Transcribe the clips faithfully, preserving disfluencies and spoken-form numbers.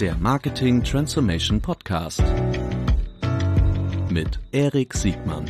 Der Marketing Transformation Podcast mit Erik Siegmann.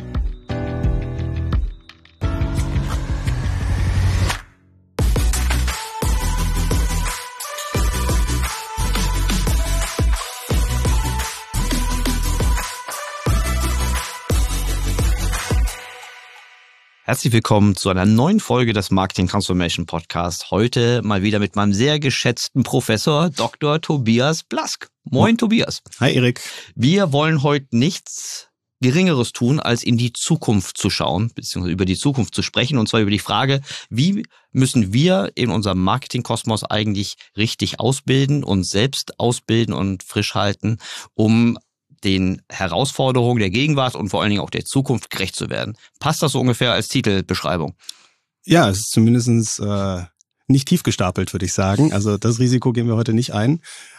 Herzlich willkommen zu einer neuen Folge des Marketing Transformation Podcast. Heute mal wieder mit meinem sehr geschätzten Professor Doktor Tobias Blask. Moin, Tobias. Hi, Erik. Wir wollen heute nichts Geringeres tun, als in die Zukunft zu schauen, beziehungsweise über die Zukunft zu sprechen, und zwar über die Frage, wie müssen wir in unserem Marketingkosmos eigentlich richtig ausbilden, uns selbst ausbilden und frisch halten, um den Herausforderungen der Gegenwart und vor allen Dingen auch der Zukunft gerecht zu werden. Passt das so ungefähr als Titelbeschreibung? Ja, es ist zumindest äh, nicht tief gestapelt, würde ich sagen. Also das Risiko gehen wir heute nicht ein.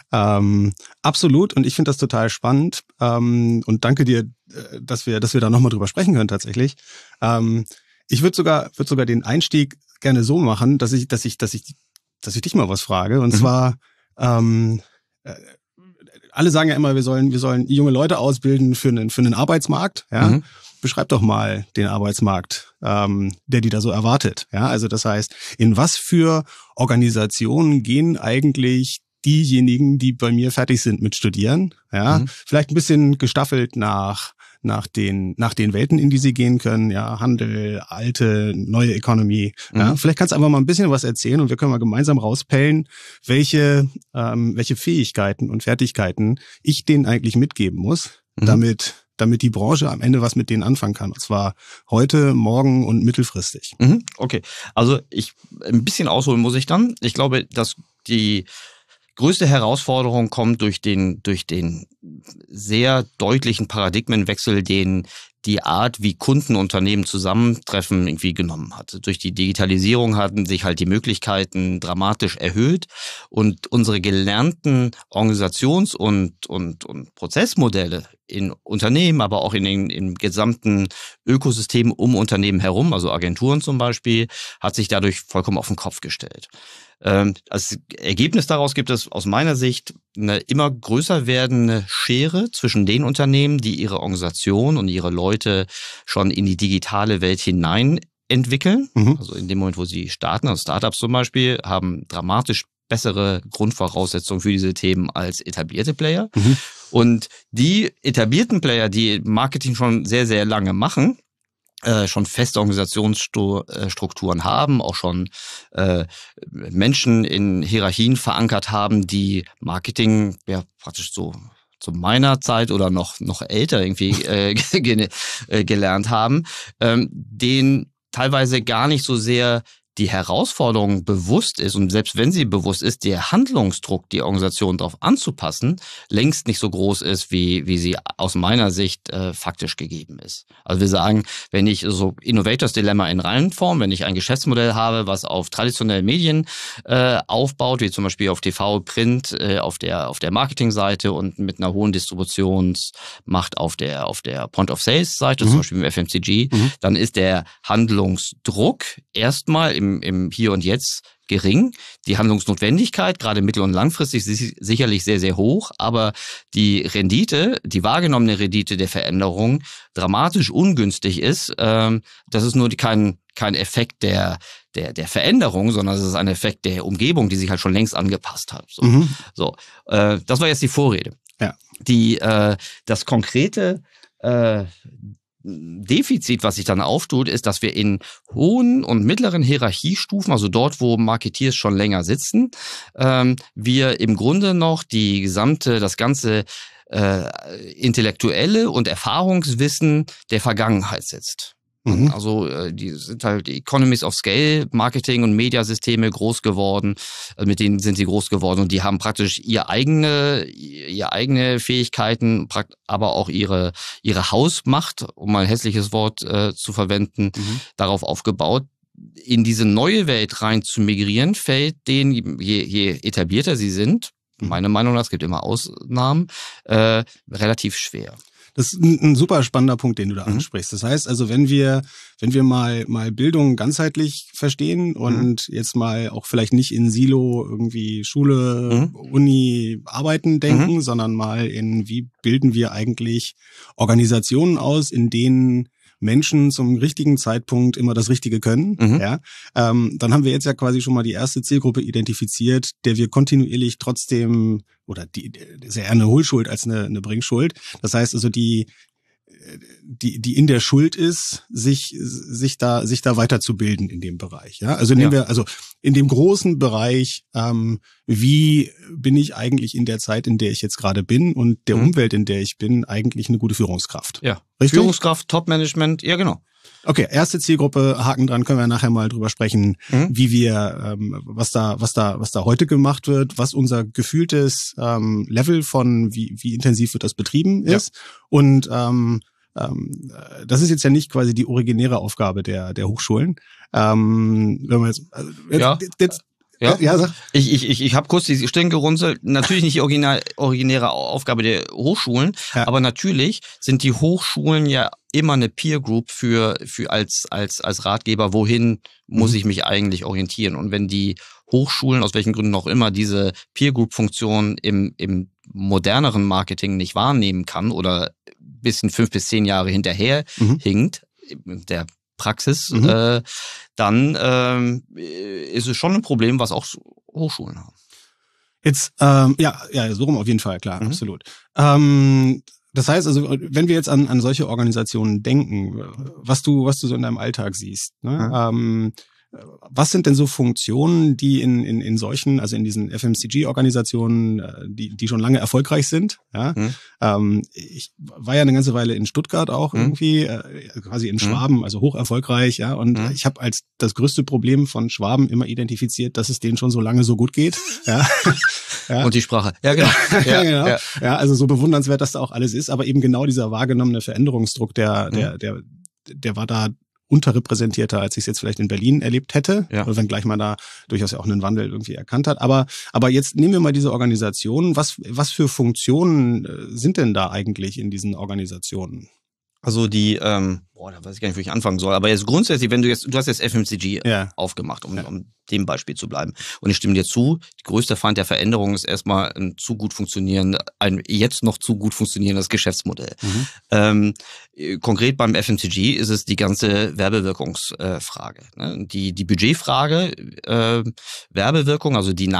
Ähm, absolut, und ich finde das total spannend. Ähm, und danke dir, dass wir, dass wir da nochmal drüber sprechen können tatsächlich. Ähm, ich würde sogar, würde sogar den Einstieg gerne so machen, dass ich, dass ich, dass ich, dass ich dich mal was frage. Und mhm. zwar ähm, äh, alle sagen ja immer, wir sollen, wir sollen junge Leute ausbilden für einen, für einen Arbeitsmarkt. Ja? Mhm. Beschreib doch mal den Arbeitsmarkt, ähm, der die da so erwartet. Ja, also das heißt, in was für Organisationen gehen eigentlich diejenigen, die bei mir fertig sind mit Studieren? Ja, mhm. vielleicht ein bisschen gestaffelt nach nach den nach den Welten, in die sie gehen können. Ja, Handel, alte, neue Economy. Mhm. Ja, vielleicht kannst du einfach mal ein bisschen was erzählen und wir können mal gemeinsam rauspellen, welche ähm, welche Fähigkeiten und Fertigkeiten ich denen eigentlich mitgeben muss, mhm. damit damit die Branche am Ende was mit denen anfangen kann. Und zwar heute, morgen und mittelfristig. Mhm. Okay, also ich ein bisschen ausholen muss ich dann. Ich glaube, dass die größte Herausforderung kommt durch den durch den sehr deutlichen Paradigmenwechsel, den die Art, wie Kunden und Unternehmen zusammentreffen, irgendwie genommen hat. Durch die Digitalisierung hatten sich halt die Möglichkeiten dramatisch erhöht und unsere gelernten Organisations- und und und Prozessmodelle in Unternehmen, aber auch in den im gesamten Ökosystem um Unternehmen herum, also Agenturen zum Beispiel, hat sich dadurch vollkommen auf den Kopf gestellt. Als Ergebnis daraus gibt es aus meiner Sicht eine immer größer werdende Schere zwischen den Unternehmen, die ihre Organisation und ihre Leute schon in die digitale Welt hinein entwickeln. Mhm. Also in dem Moment, wo sie starten, also Startups zum Beispiel, haben dramatisch bessere Grundvoraussetzungen für diese Themen als etablierte Player. Mhm. Und die etablierten Player, die Marketing schon sehr, sehr lange machen, Äh, schon feste Organisationsstrukturen haben, auch schon äh, Menschen in Hierarchien verankert haben, die Marketing ja praktisch so zu meiner Zeit oder noch noch älter irgendwie äh, ge- äh, gelernt haben, ähm, denen teilweise gar nicht so sehr die Herausforderung bewusst ist und selbst wenn sie bewusst ist, der Handlungsdruck, die Organisation darauf anzupassen, längst nicht so groß ist, wie wie sie aus meiner Sicht äh, faktisch gegeben ist. Also wir sagen, wenn ich so Innovators Dilemma in Reihenform, wenn ich ein Geschäftsmodell habe, was auf traditionellen Medien äh, aufbaut, wie zum Beispiel auf T V, Print, äh, auf der auf der Marketingseite und mit einer hohen Distributionsmacht auf der auf der Point of Sales Seite, mhm. zum Beispiel im F M C G, mhm. dann ist der Handlungsdruck erstmal im Im, im Hier und Jetzt gering. Die Handlungsnotwendigkeit, gerade mittel- und langfristig, ist sicherlich sehr, sehr hoch, aber die Rendite, die wahrgenommene Rendite der Veränderung dramatisch ungünstig ist. Ähm, das ist nur kein, kein Effekt der, der, der Veränderung, sondern es ist ein Effekt der Umgebung, die sich halt schon längst angepasst hat. So, mhm. so äh, das war jetzt die Vorrede. Ja. Die, äh, das konkrete äh, Defizit, was sich dann auftut, ist, dass wir in hohen und mittleren Hierarchiestufen, also dort, wo Marketeers schon länger sitzen, ähm, wir im Grunde noch die gesamte, das ganze äh, intellektuelle und Erfahrungswissen der Vergangenheit sitzt. Mhm. Also die sind halt Economies of Scale, Marketing und Mediasysteme groß geworden, mit denen sind sie groß geworden und die haben praktisch ihre eigene, ihre eigene Fähigkeiten, aber auch ihre ihre Hausmacht, um mal ein hässliches Wort äh, zu verwenden, mhm. darauf aufgebaut. In diese neue Welt rein zu migrieren, fällt denen, je, je etablierter sie sind, meiner Meinung nach, es gibt immer Ausnahmen, äh, relativ schwer. Das ist ein, ein super spannender Punkt, den du da mhm. ansprichst. Das heißt also, wenn wir, wenn wir mal, mal Bildung ganzheitlich verstehen und mhm. jetzt mal auch vielleicht nicht in Silo irgendwie Schule, mhm. Uni, Arbeiten denken, mhm. sondern mal in, wie bilden wir eigentlich Organisationen aus, in denen Menschen zum richtigen Zeitpunkt immer das Richtige können, mhm. ja, ähm, dann haben wir jetzt ja quasi schon mal die erste Zielgruppe identifiziert, der wir kontinuierlich trotzdem, oder die, die ist ja eher eine Hohlschuld als eine, eine Bringschuld. Das heißt also, die, die, die in der Schuld ist, sich, sich da, sich da weiterzubilden in dem Bereich, ja. Also nehmen ja. wir, also in dem großen Bereich, ähm, wie bin ich eigentlich in der Zeit, in der ich jetzt gerade bin und der mhm. Umwelt, in der ich bin, eigentlich eine gute Führungskraft. Ja. Richtig? Führungskraft, Top-Management, ja genau. Okay, erste Zielgruppe, Haken dran, können wir nachher mal drüber sprechen, mhm. wie wir, ähm, was da, was da, was da heute gemacht wird, was unser gefühltes ähm, Level von, wie, wie intensiv wird das betrieben ist. Ja. Und ähm, ähm, das ist jetzt ja nicht quasi die originäre Aufgabe der der Hochschulen. Ähm, wenn man jetzt, also jetzt, ja. jetzt Ja, ja sag. Ich, ich, ich, ich habe kurz die Stirn gerunzelt. Natürlich nicht die original, originäre Aufgabe der Hochschulen, ja. aber natürlich sind die Hochschulen ja immer eine Peer Group für, für als, als, als Ratgeber, wohin muss mhm. ich mich eigentlich orientieren. Und wenn die Hochschulen, aus welchen Gründen auch immer, diese Peer Group Funktion im, im moderneren Marketing nicht wahrnehmen kann oder bisschen fünf bis zehn Jahre hinterher mhm. hinkt, der Praxis, mhm. äh, dann ähm, ist es schon ein Problem, was auch Hochschulen haben. Jetzt, ähm, ja, ja, so rum auf jeden Fall, klar, mhm. absolut. Ähm, das heißt also, wenn wir jetzt an, an solche Organisationen denken, was du, was du so in deinem Alltag siehst, ne? Mhm. Ähm, was sind denn so Funktionen, die in, in, in solchen, also in diesen F M C G-Organisationen, die, die schon lange erfolgreich sind? Ja? Mhm. Ähm, ich war ja eine ganze Weile in Stuttgart auch mhm. irgendwie, äh, quasi in Schwaben, mhm. also hoch erfolgreich, ja. Und mhm. ich habe als das größte Problem von Schwaben immer identifiziert, dass es denen schon so lange so gut geht. Ja. Ja. Und die Sprache. Ja, genau. Ja, genau. Ja. ja, also so bewundernswert, dass da auch alles ist, aber eben genau dieser wahrgenommene Veränderungsdruck, der, der, mhm. der, der war da unterrepräsentierter, als ich es jetzt vielleicht in Berlin erlebt hätte, ja. wenngleich man da durchaus ja auch einen Wandel irgendwie erkannt hat. Aber aber jetzt nehmen wir mal diese Organisationen. Was was für Funktionen sind denn da eigentlich in diesen Organisationen? Also die, ähm, boah, da weiß ich gar nicht, wo ich anfangen soll. Aber jetzt grundsätzlich, wenn du jetzt, du hast jetzt F M C G ja. aufgemacht, um, ja. um dem Beispiel zu bleiben. Und ich stimme dir zu, die größte Feind der Veränderung ist erstmal ein zu gut funktionierendes, ein jetzt noch zu gut funktionierendes Geschäftsmodell. Mhm. Ähm, konkret beim F M C G ist es die ganze Werbewirkungsfrage. Äh, ne? Die, die Budgetfrage, äh, Werbewirkung, also die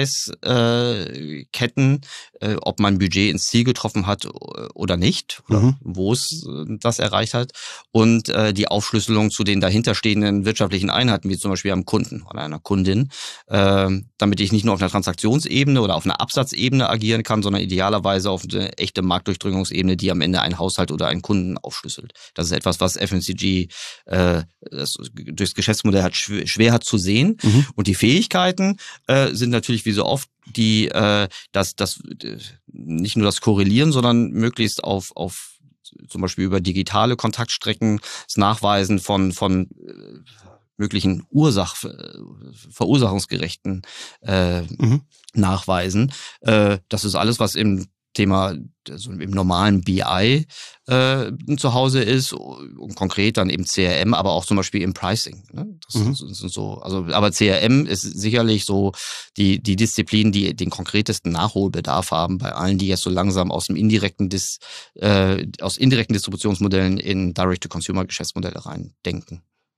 Nachweisketten, äh, ob man Budget ins Ziel getroffen hat oder nicht, oder mhm. wo es das erreicht hat. Und äh, die Aufschlüsselung zu den dahinterstehenden wirtschaftlichen Einheiten, wie zum Beispiel am Kunden oder einer Kundin, äh, damit ich nicht nur auf einer Transaktionsebene oder auf einer Absatzebene agieren kann, sondern idealerweise auf eine echte Marktdurchdringungsebene, die am Ende einen Haushalt oder einen Kunden aufschlüsselt. Das ist etwas, was F M C G äh, das, durchs Geschäftsmodell hat schwer, schwer hat zu sehen. Mhm. Und die Fähigkeiten äh, sind natürlich wie so oft die, äh, das, das nicht nur das Korrelieren, sondern möglichst auf auf zum Beispiel über digitale Kontaktstrecken, das Nachweisen von von äh, möglichen Ursach, verursachungsgerechten äh, mhm. Nachweisen. Äh, das ist alles, was im Thema, also im normalen B I äh, zu Hause ist und konkret dann eben C R M, aber auch zum Beispiel im Pricing. Ne? Das mhm. sind, sind so, also aber C R M ist sicherlich so die die Disziplin, die den konkretesten Nachholbedarf haben bei allen, die jetzt so langsam aus dem indirekten Dis, äh, aus indirekten Distributionsmodellen in Direct-to-Consumer-Geschäftsmodelle rein denken.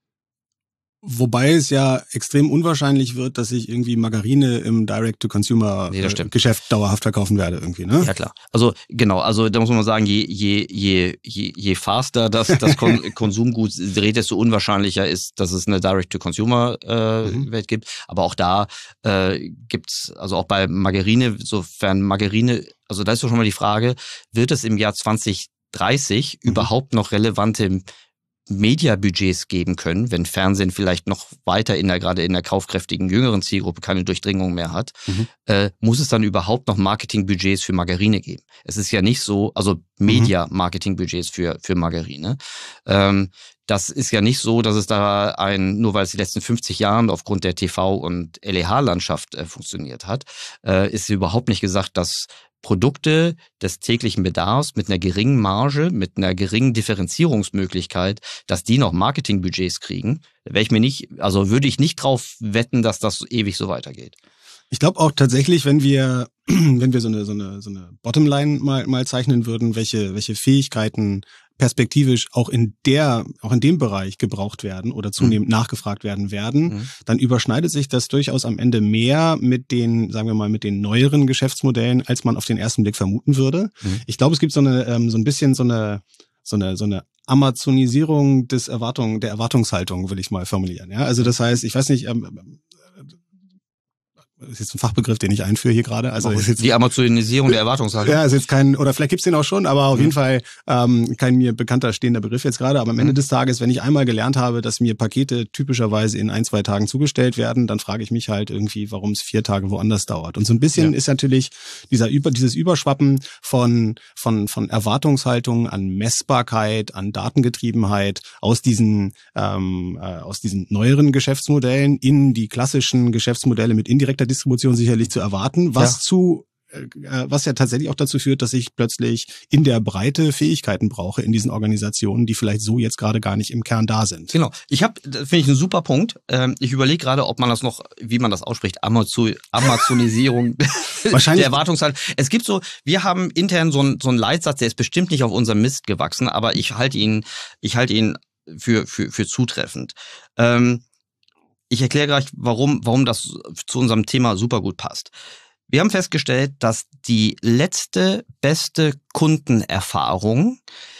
Wobei es ja extrem unwahrscheinlich wird, dass ich irgendwie Margarine im Direct-to-Consumer-Geschäft nee, dauerhaft verkaufen werde irgendwie, ne? Ja, klar. Also genau, also da muss man sagen, je je je je, je faster das das Kon- Konsumgut dreht, desto unwahrscheinlicher ist, dass es eine Direct-to-Consumer-Welt äh, mhm. gibt. Aber auch da äh, gibt's, also auch bei Margarine, sofern Margarine, also da ist doch schon mal die Frage, wird es im Jahr zwanzig dreißig mhm. überhaupt noch relevante Mediabudgets geben können, wenn Fernsehen vielleicht noch weiter in der, gerade in der kaufkräftigen jüngeren Zielgruppe keine Durchdringung mehr hat, mhm. äh, muss es dann überhaupt noch Marketingbudgets für Margarine geben? Es ist ja nicht so, also Media-Marketingbudgets für, für Margarine. Ähm, das ist ja nicht so, dass es da ein, nur weil es die letzten fünfzig Jahren aufgrund der T V- und L E H-Landschaft äh, funktioniert hat, äh, ist überhaupt nicht gesagt, dass Produkte des täglichen Bedarfs mit einer geringen Marge, mit einer geringen Differenzierungsmöglichkeit, dass die noch Marketingbudgets kriegen. Da wäre ich mir nicht, also würde ich nicht drauf wetten, dass das ewig so weitergeht. Ich glaube auch tatsächlich, wenn wir, wenn wir so eine, so eine, so eine Bottomline mal, mal zeichnen würden, welche, welche Fähigkeiten perspektivisch auch in der, auch in dem Bereich gebraucht werden oder zunehmend mhm. nachgefragt werden werden, mhm. dann überschneidet sich das durchaus am Ende mehr mit den, sagen wir mal, mit den neueren Geschäftsmodellen, als man auf den ersten Blick vermuten würde. Mhm. Ich glaube, es gibt so eine, ähm, so ein bisschen so eine, so eine, so eine Amazonisierung des Erwartung, der Erwartungshaltung, will ich mal formulieren. Ja, also das heißt, ich weiß nicht, ähm, das ist jetzt ein Fachbegriff, den ich einführe hier gerade. Also ist jetzt, die Amazonisierung der Erwartungshaltung. Ja, ist jetzt kein, oder vielleicht gibt's den auch schon, aber auf mhm. jeden Fall ähm, kein mir bekannter stehender Begriff jetzt gerade. Aber am Ende mhm. des Tages, wenn ich einmal gelernt habe, dass mir Pakete typischerweise in ein, zwei Tagen zugestellt werden, dann frage ich mich halt irgendwie, warum es vier Tage woanders dauert. Und so ein bisschen ja. ist natürlich dieser über dieses Überschwappen von von von Erwartungshaltung an Messbarkeit, an Datengetriebenheit aus diesen ähm, äh, aus diesen neueren Geschäftsmodellen in die klassischen Geschäftsmodelle mit indirekter Distribution sicherlich zu erwarten, was ja. zu äh, was ja tatsächlich auch dazu führt, dass ich plötzlich in der Breite Fähigkeiten brauche in diesen Organisationen, die vielleicht so jetzt gerade gar nicht im Kern da sind. Genau. Ich habe, finde ich, einen super Punkt. Ähm, ich überlege gerade, ob man das noch, wie man das ausspricht, Amazon, Amazonisierung Wahrscheinlich. der Erwartungshaltung. Es gibt so, wir haben intern so einen so einen Leitsatz, der ist bestimmt nicht auf unserem Mist gewachsen, aber ich halte ihn, ich halte ihn für für für zutreffend. Ähm, Ich erkläre gleich, warum, warum das zu unserem Thema super gut passt. Wir haben festgestellt, dass die letzte beste Kundenerfahrung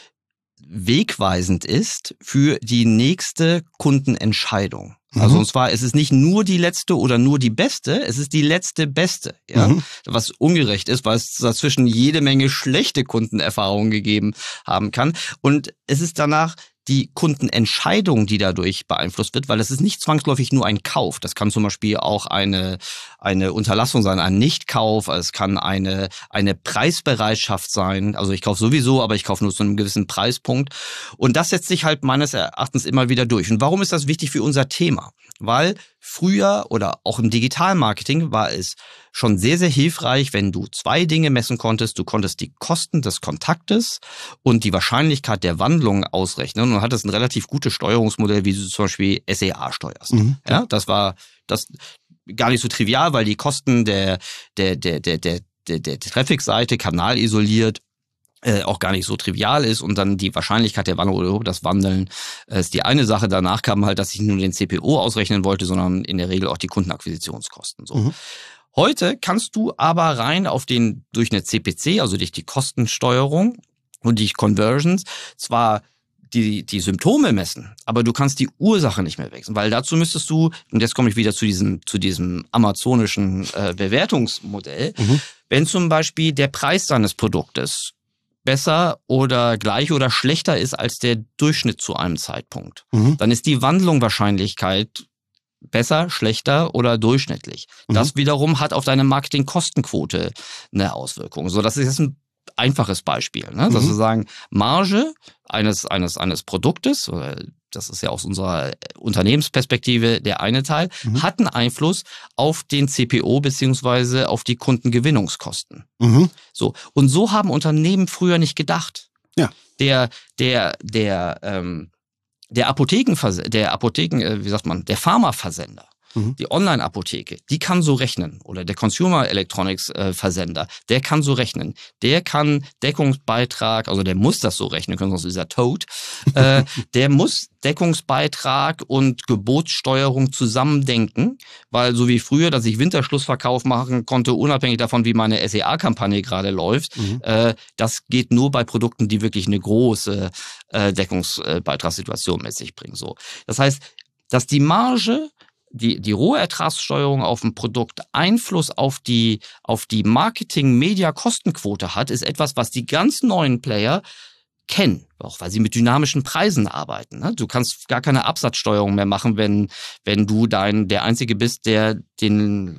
wegweisend ist für die nächste Kundenentscheidung. Mhm. Also und zwar, es ist nicht nur die letzte oder nur die beste, es ist die letzte beste, ja, mhm. was ungerecht ist, weil es dazwischen jede Menge schlechte Kundenerfahrungen gegeben haben kann. Und es ist danach die Kundenentscheidung, die dadurch beeinflusst wird, weil es ist nicht zwangsläufig nur ein Kauf. Das kann zum Beispiel auch eine eine Unterlassung sein, ein Nichtkauf. Es kann eine eine Preisbereitschaft sein. Also ich kaufe sowieso, aber ich kaufe nur zu einem gewissen Preispunkt. Und das setzt sich halt meines Erachtens immer wieder durch. Und warum ist das wichtig für unser Thema? Weil früher oder auch im Digitalmarketing war es schon sehr, sehr hilfreich, wenn du zwei Dinge messen konntest. Du konntest die Kosten des Kontaktes und die Wahrscheinlichkeit der Wandlung ausrechnen und hattest ein relativ gutes Steuerungsmodell, wie du zum Beispiel S E A steuerst. Mhm. Ja, das war das gar nicht so trivial, weil die Kosten der der der der der der, der Traffic-Seite kanalisoliert Äh, auch gar nicht so trivial ist und dann die Wahrscheinlichkeit der Wandlung oder das Wandeln äh, ist die eine Sache. Danach kam halt, dass ich nur den C P O ausrechnen wollte, sondern in der Regel auch die Kundenakquisitionskosten. So. Mhm. Heute kannst du aber rein auf den durch eine C P C, also durch die Kostensteuerung und die Conversions, zwar die die Symptome messen, aber du kannst die Ursache nicht mehr wechseln, weil dazu müsstest du, und jetzt komme ich wieder zu diesem zu diesem amazonischen äh, Bewertungsmodell, mhm. wenn zum Beispiel der Preis deines Produktes besser oder gleich oder schlechter ist als der Durchschnitt zu einem Zeitpunkt, mhm. dann ist die Wandlungswahrscheinlichkeit besser, schlechter oder durchschnittlich. Mhm. Das wiederum hat auf deine Marketingkostenquote eine Auswirkung. So, das ist jetzt ein einfaches Beispiel, ne? Dass mhm. wir sagen, Marge eines eines eines Produktes, das ist ja aus unserer Unternehmensperspektive der eine Teil, mhm. hat einen Einfluss auf den C P O beziehungsweise auf die Kundengewinnungskosten. Mhm. So, und so haben Unternehmen früher nicht gedacht. Ja. Der der der ähm, der Apotheken der Apotheken äh, wie sagt man, der Pharmaversender. Die Online-Apotheke, die kann so rechnen. Oder der Consumer Electronics äh, Versender, der kann so rechnen. Der kann Deckungsbeitrag, also der muss das so rechnen können, sonst ist er tot. äh, der muss Deckungsbeitrag und Gebotssteuerung zusammendenken, weil so wie früher, dass ich Winterschlussverkauf machen konnte, unabhängig davon, wie meine S E A-Kampagne gerade läuft, mhm. äh, das geht nur bei Produkten, die wirklich eine große äh, Deckungsbeitragssituation mit sich bringen. So, das heißt, dass die Marge Die, die Rohertragssteuerung auf ein Produkt Einfluss auf die, auf die Marketing-Media-Kostenquote hat, ist etwas, was die ganz neuen Player kennen, auch weil sie mit dynamischen Preisen arbeiten. Du kannst gar keine Absatzsteuerung mehr machen, wenn, wenn du dein, der Einzige bist, der den,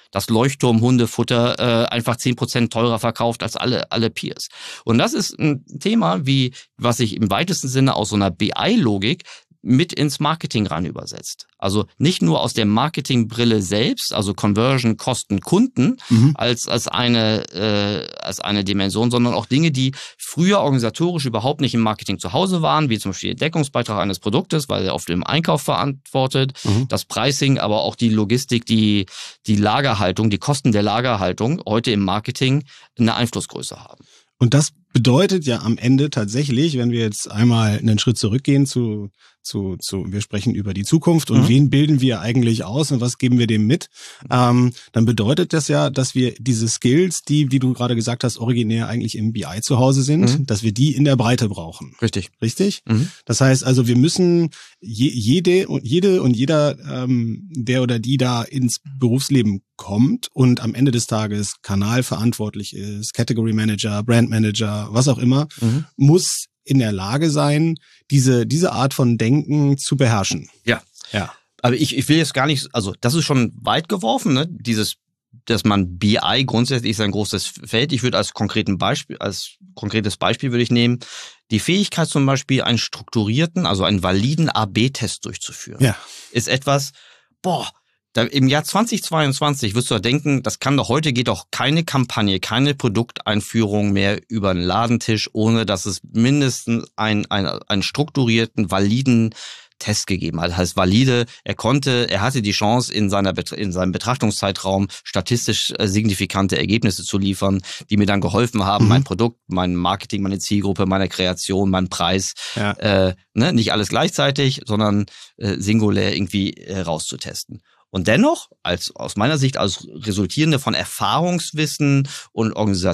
das Leuchtturm-Hundefutter äh, einfach zehn Prozent teurer verkauft als alle, alle Peers. Und das ist ein Thema, wie was sich im weitesten Sinne aus so einer B I-Logik mit ins Marketing rein übersetzt. Also nicht nur aus der Marketingbrille selbst, also Conversion, Kosten, Kunden, mhm. als als eine äh, als eine Dimension, sondern auch Dinge, die früher organisatorisch überhaupt nicht im Marketing zu Hause waren, wie zum Beispiel der Deckungsbeitrag eines Produktes, weil er auf dem Einkauf verantwortet, mhm. das Pricing, aber auch die Logistik, die die Lagerhaltung, die Kosten der Lagerhaltung heute im Marketing eine Einflussgröße haben. Und das bedeutet ja am Ende tatsächlich, wenn wir jetzt einmal einen Schritt zurückgehen zu, zu, zu wir sprechen über die Zukunft und mhm. wen bilden wir eigentlich aus und was geben wir dem mit, ähm, dann bedeutet das ja, dass wir diese Skills, die, die du gerade gesagt hast, originär eigentlich im B I zu Hause sind, mhm. dass wir die in der Breite brauchen. Richtig. Richtig? Mhm. Das heißt also, wir müssen je, jede und jede und jeder, ähm, der oder die da ins Berufsleben kommt und am Ende des Tages kanalverantwortlich ist, Category Manager, Brand Manager, was auch immer, mhm. muss in der Lage sein, diese diese Art von Denken zu beherrschen. Ja, ja. Aber ich ich will jetzt gar nicht, also das ist schon weit geworfen, ne? Dieses, dass man B I grundsätzlich ist ein großes Feld. Ich würde als konkreten Beispiel, als konkretes Beispiel würde ich nehmen, die Fähigkeit zum Beispiel einen strukturierten, also einen validen A B Test durchzuführen. Ja. Ist etwas, boah. Da im Jahr zweitausendzweiundzwanzig wirst du ja denken, das kann doch heute, geht doch keine Kampagne, keine Produkteinführung mehr über einen Ladentisch, ohne dass es mindestens einen, einen, einen strukturierten, validen Test gegeben hat. Das heißt valide, er konnte, er hatte die Chance in seiner in seinem Betrachtungszeitraum statistisch signifikante Ergebnisse zu liefern, die mir dann geholfen haben, mhm. mein Produkt, mein Marketing, meine Zielgruppe, meine Kreation, mein Preis, ja. äh, ne, nicht alles gleichzeitig, sondern äh, singulär irgendwie äh, rauszutesten. Und dennoch, als aus meiner Sicht, als resultierende von Erfahrungswissen und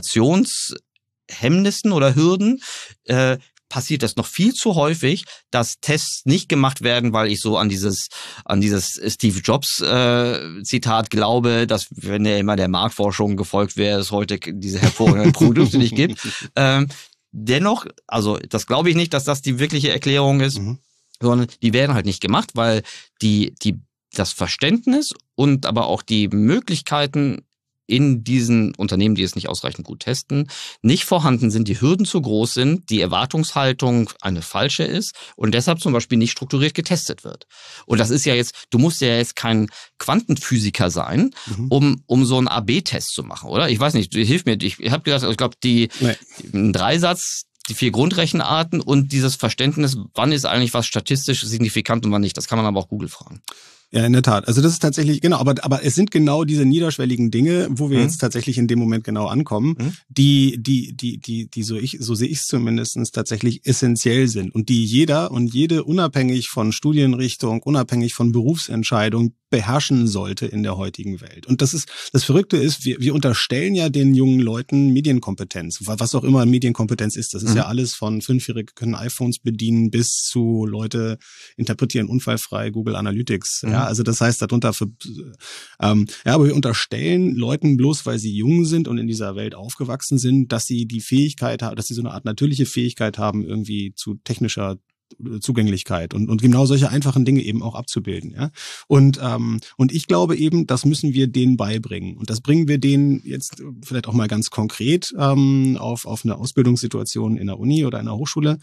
Organisationshemmnissen oder Hürden, äh, passiert das noch viel zu häufig, dass Tests nicht gemacht werden, weil ich so an dieses an dieses Steve Jobs äh, Zitat glaube, dass wenn er immer der Marktforschung gefolgt wäre, es heute diese hervorragenden Produkte nicht gibt. Ähm, dennoch, also das glaube ich nicht, dass das die wirkliche Erklärung ist, mhm. sondern die werden halt nicht gemacht, weil die die das Verständnis und aber auch die Möglichkeiten in diesen Unternehmen, die es nicht ausreichend gut testen, nicht vorhanden sind, die Hürden zu groß sind, die Erwartungshaltung eine falsche ist und deshalb zum Beispiel nicht strukturiert getestet wird. Und das ist ja jetzt, du musst ja jetzt kein Quantenphysiker sein, mhm. um um so einen A B Test zu machen, oder? Ich weiß nicht, hilf mir, ich habe gesagt, ich glaube, die, nee. die ein Dreisatz, die vier Grundrechenarten und dieses Verständnis, wann ist eigentlich was statistisch signifikant und wann nicht, das kann man aber auch Google fragen. Ja, in der Tat. Also das ist tatsächlich, genau, aber aber es sind genau diese niederschwelligen Dinge, wo wir mhm. jetzt tatsächlich in dem Moment genau ankommen, mhm. die, die, die, die, die so ich, so sehe ich es zumindest tatsächlich essentiell sind und die jeder und jede unabhängig von Studienrichtung, unabhängig von Berufsentscheidung beherrschen sollte in der heutigen Welt. Und das ist, das Verrückte ist, wir, wir unterstellen ja den jungen Leuten Medienkompetenz, was auch immer Medienkompetenz ist. Das ist mhm. ja alles von Fünfjährige können iPhones bedienen bis zu Leute interpretieren unfallfrei Google Analytics. Mhm. Ja, also das heißt darunter für, ähm, ja, aber wir unterstellen Leuten bloß, weil sie jung sind und in dieser Welt aufgewachsen sind, dass sie die Fähigkeit haben, dass sie so eine Art natürliche Fähigkeit haben, irgendwie zu technischer Zugänglichkeit und und genau solche einfachen Dinge eben auch abzubilden, ja. Und ähm, und ich glaube eben, das müssen wir denen beibringen und das bringen wir denen jetzt vielleicht auch mal ganz konkret ähm, auf auf eine Ausbildungssituation in der Uni oder in der Hochschule.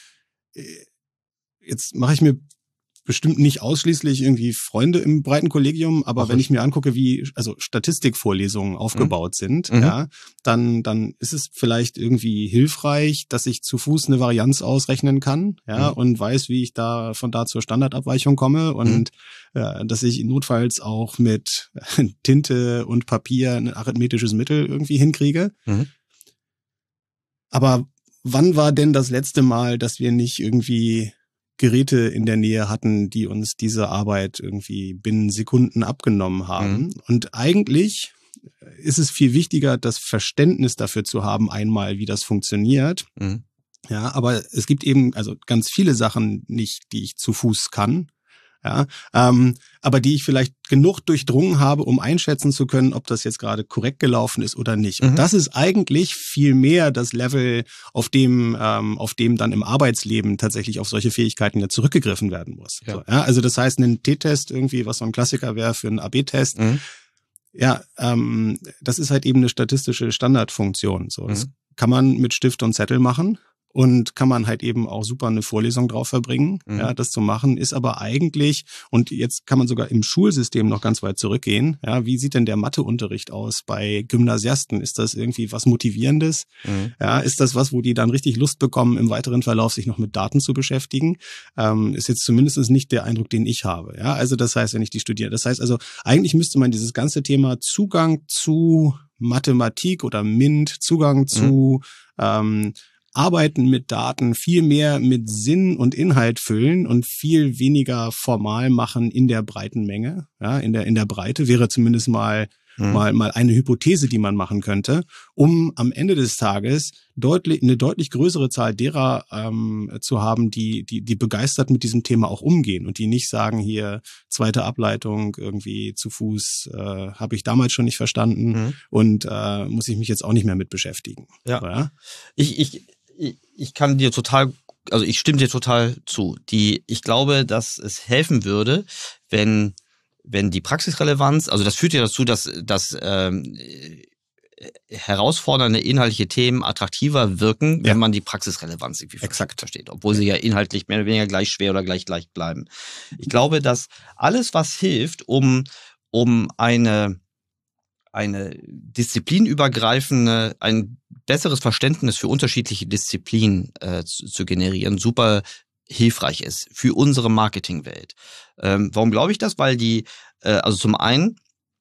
Jetzt mache ich mir bestimmt nicht ausschließlich irgendwie Freunde im breiten Kollegium, aber Ach, wenn ich mir angucke, wie also Statistikvorlesungen aufgebaut mhm. sind, mhm. ja, dann dann ist es vielleicht irgendwie hilfreich, dass ich zu Fuß eine Varianz ausrechnen kann, ja, mhm. und weiß, wie ich da von da zur Standardabweichung komme und mhm. äh, dass ich notfalls auch mit Tinte und Papier ein arithmetisches Mittel irgendwie hinkriege. Mhm. Aber wann war denn das letzte Mal, dass wir nicht irgendwie Geräte in der Nähe hatten, die uns diese Arbeit irgendwie binnen Sekunden abgenommen haben? Mhm. Und eigentlich ist es viel wichtiger, das Verständnis dafür zu haben, einmal, wie das funktioniert. Mhm. Ja, aber es gibt eben also ganz viele Sachen nicht, die ich zu Fuß kann. Ja, ähm, aber die ich vielleicht genug durchdrungen habe, um einschätzen zu können, ob das jetzt gerade korrekt gelaufen ist oder nicht. Mhm. Und das ist eigentlich viel mehr das Level, auf dem, ähm, auf dem dann im Arbeitsleben tatsächlich auf solche Fähigkeiten ja zurückgegriffen werden muss. Ja. So, ja, also das heißt, ein T-Test irgendwie, was so ein Klassiker wäre für einen A B Test, mhm. ja, ähm, das ist halt eben eine statistische Standardfunktion. So, das mhm. kann man mit Stift und Zettel machen. Und kann man halt eben auch super eine Vorlesung drauf verbringen, mhm. ja, das zu machen, ist aber eigentlich, und jetzt kann man sogar im Schulsystem noch ganz weit zurückgehen, ja, wie sieht denn der Matheunterricht aus bei Gymnasiasten? Ist das irgendwie was Motivierendes? Mhm. Ja, ist das was, wo die dann richtig Lust bekommen, im weiteren Verlauf sich noch mit Daten zu beschäftigen? Ähm, ist jetzt zumindest nicht der Eindruck, den ich habe. Ja, also das heißt, wenn ich die studiere, das heißt also, eigentlich müsste man dieses ganze Thema Zugang zu Mathematik oder MINT, Zugang mhm. zu ähm, Arbeiten mit Daten viel mehr mit Sinn und Inhalt füllen und viel weniger formal machen in der breiten Menge, ja, in der in der Breite wäre zumindest mal mhm. mal mal eine Hypothese, die man machen könnte, um am Ende des Tages deutlich eine deutlich größere Zahl derer ähm, zu haben, die die die begeistert mit diesem Thema auch umgehen und die nicht sagen, hier zweite Ableitung irgendwie zu Fuß äh, habe ich damals schon nicht verstanden mhm. und äh, muss ich mich jetzt auch nicht mehr mit beschäftigen. Ja, so, ja? ich ich Ich kann dir total, also ich stimme dir total zu. Die, ich glaube, dass es helfen würde, wenn, wenn die Praxisrelevanz, also das führt ja dazu, dass, dass ähm, herausfordernde inhaltliche Themen attraktiver wirken, wenn ja. man die Praxisrelevanz irgendwie Exakt. versteht, obwohl sie ja inhaltlich mehr oder weniger gleich schwer oder gleich leicht bleiben. Ich glaube, dass alles, was hilft, um, um eine eine disziplinübergreifende, ein besseres Verständnis für unterschiedliche Disziplinen äh, zu, zu generieren, super hilfreich ist für unsere Marketingwelt. Ähm, warum glaube ich das? Weil die, äh, also zum einen,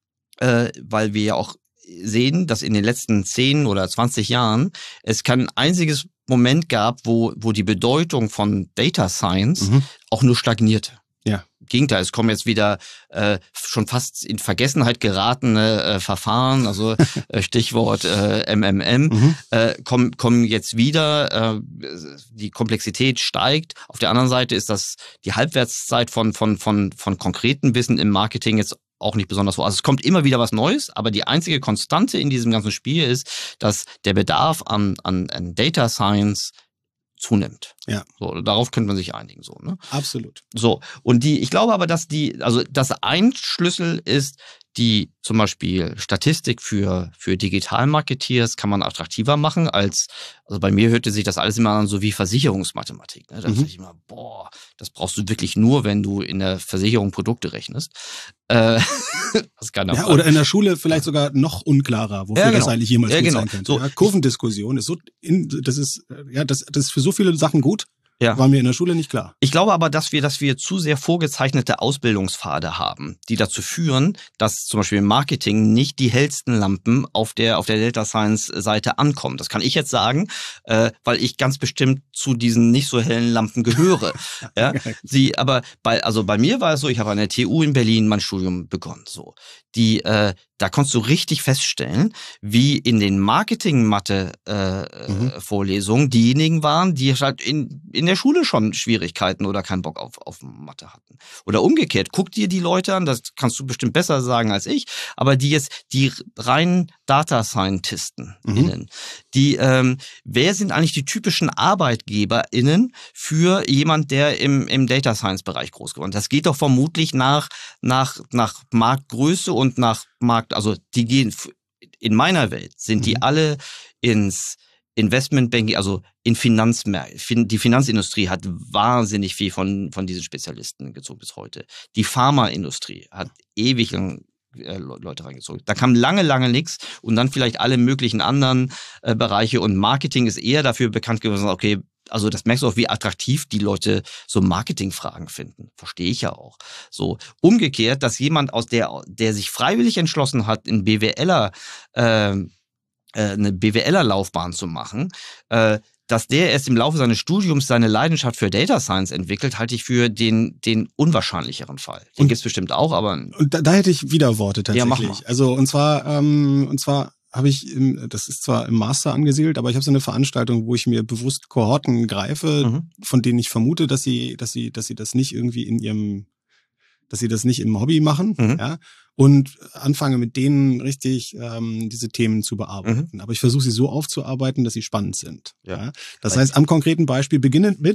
äh, weil wir ja auch sehen, dass in den letzten zehn oder zwanzig Jahren es kein einziges Moment gab, wo, wo die Bedeutung von Data Science mhm. auch nur stagnierte. Ja. Gegenteil, es kommen jetzt wieder äh, schon fast in Vergessenheit geratene äh, Verfahren, also äh, Stichwort äh, M M M, mhm. äh, kommen, kommen jetzt wieder, äh, die Komplexität steigt. Auf der anderen Seite ist das die Halbwertszeit von, von, von, von konkreten Wissen im Marketing jetzt auch nicht besonders hoch. Also es kommt immer wieder was Neues, aber die einzige Konstante in diesem ganzen Spiel ist, dass der Bedarf an, an, an Data Science zunimmt. Ja. So, darauf könnte man sich einigen, so, ne? Absolut. So. Und die, ich glaube aber, dass die, also, das ein Schlüssel ist, die zum Beispiel Statistik für, für Digital-Marketeers kann man attraktiver machen als, also bei mir hörte sich das alles immer an so wie Versicherungsmathematik, ne? Da mhm. dachte ich immer, boah, das brauchst du wirklich nur, wenn du in der Versicherung Produkte rechnest. Äh, das kann auch ja, oder in der Schule vielleicht sogar noch unklarer, wofür ja, genau. das eigentlich jemals ja, gut genau. sein könnte. So. Ja, Kurvendiskussion ist so, in, das ist, ja, das, das ist für so viele Sachen gut. Ja. War mir in der Schule nicht klar. Ich glaube aber, dass wir, dass wir zu sehr vorgezeichnete Ausbildungspfade haben, die dazu führen, dass zum Beispiel im Marketing nicht die hellsten Lampen auf der, auf der Data Science Seite ankommen. Das kann ich jetzt sagen, äh, weil ich ganz bestimmt zu diesen nicht so hellen Lampen gehöre. ja. Sie, aber bei, also bei mir war es so, ich habe an der T U in Berlin mein Studium begonnen, so. Die, äh, da konntest du richtig feststellen, wie in den Marketing-Mathe-Vorlesungen äh, mhm. diejenigen waren, die halt in, in der Schule schon Schwierigkeiten oder keinen Bock auf, auf Mathe hatten. Oder umgekehrt, guck dir die Leute an, das kannst du bestimmt besser sagen als ich, aber die jetzt, die reinen Data Scientisten mhm. innen, die, ähm, wer sind eigentlich die typischen ArbeitgeberInnen für jemand, der im, im Data Science Bereich groß geworden ist? Das geht doch vermutlich nach, nach, nach Marktgröße und und nach Markt, also die gehen, in meiner Welt sind mhm. die alle ins Investmentbanking, also in Finanzmärkte. Die Finanzindustrie hat wahnsinnig viel von, von diesen Spezialisten gezogen bis heute. Die Pharmaindustrie hat ewig lang äh, Leute reingezogen. Da kam lange, lange nichts und dann vielleicht alle möglichen anderen äh, Bereiche und Marketing ist eher dafür bekannt gewesen, okay, also das merkst du auch, wie attraktiv die Leute so Marketingfragen finden. Verstehe ich ja auch. So umgekehrt, dass jemand aus der, der sich freiwillig entschlossen hat, in BWLer, äh, äh, eine BWLer-Laufbahn zu machen, äh, dass der erst im Laufe seines Studiums seine Leidenschaft für Data Science entwickelt, halte ich für den, den unwahrscheinlicheren Fall. Den gibt es bestimmt auch, aber... Und da, da hätte ich Widerworte tatsächlich. Ja, mach mal. Also und zwar, ähm, und zwar habe ich, im, das ist zwar im Master angesiedelt, aber ich habe so eine Veranstaltung, wo ich mir bewusst Kohorten greife, mhm. von denen ich vermute, dass sie, dass sie, dass sie das nicht irgendwie in ihrem, dass sie das nicht im Hobby machen, mhm. ja, und anfange mit denen richtig ähm, diese Themen zu bearbeiten. Mhm. Aber ich versuche sie so aufzuarbeiten, dass sie spannend sind. Ja. Ja? Das heißt, am konkreten Beispiel beginnend mit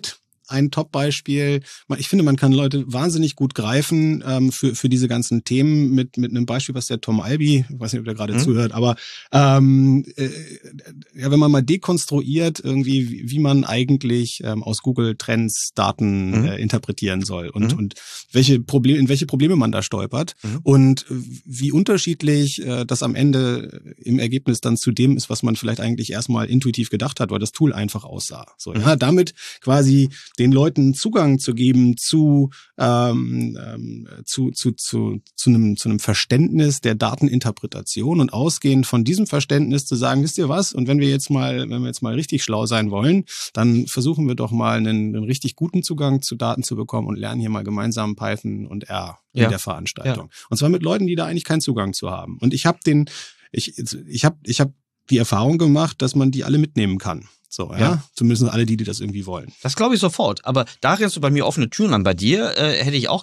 ein Top-Beispiel. Ich finde, man kann Leute wahnsinnig gut greifen ähm, für für diese ganzen Themen mit mit einem Beispiel, was der Tom Alby, ich weiß nicht, ob der gerade mhm. zuhört, aber ähm, äh, ja, wenn man mal dekonstruiert irgendwie, wie, wie man eigentlich ähm, aus Google Trends Daten mhm. äh, interpretieren soll und mhm. und welche Probleme, in welche Probleme man da stolpert mhm. und wie unterschiedlich äh, das am Ende im Ergebnis dann zu dem ist, was man vielleicht eigentlich erstmal intuitiv gedacht hat, weil das Tool einfach aussah. So, mhm. ja, damit quasi den Leuten Zugang zu geben zu ähm, ähm, zu zu zu zu einem zu einem Verständnis der Dateninterpretation und ausgehend von diesem Verständnis zu sagen, wisst ihr was? Und wenn wir jetzt mal, wenn wir jetzt mal richtig schlau sein wollen, dann versuchen wir doch mal einen, einen richtig guten Zugang zu Daten zu bekommen und lernen hier mal gemeinsam Python und R in ja. der Veranstaltung. Ja. Und zwar mit Leuten, die da eigentlich keinen Zugang zu haben. Und ich habe den, ich ich habe ich habe die Erfahrung gemacht, dass man die alle mitnehmen kann. So, ja? ja. Zumindest alle die, die das irgendwie wollen. Das glaube ich sofort. Aber da rennst du bei mir offene Türen an. Bei dir äh, hätte ich auch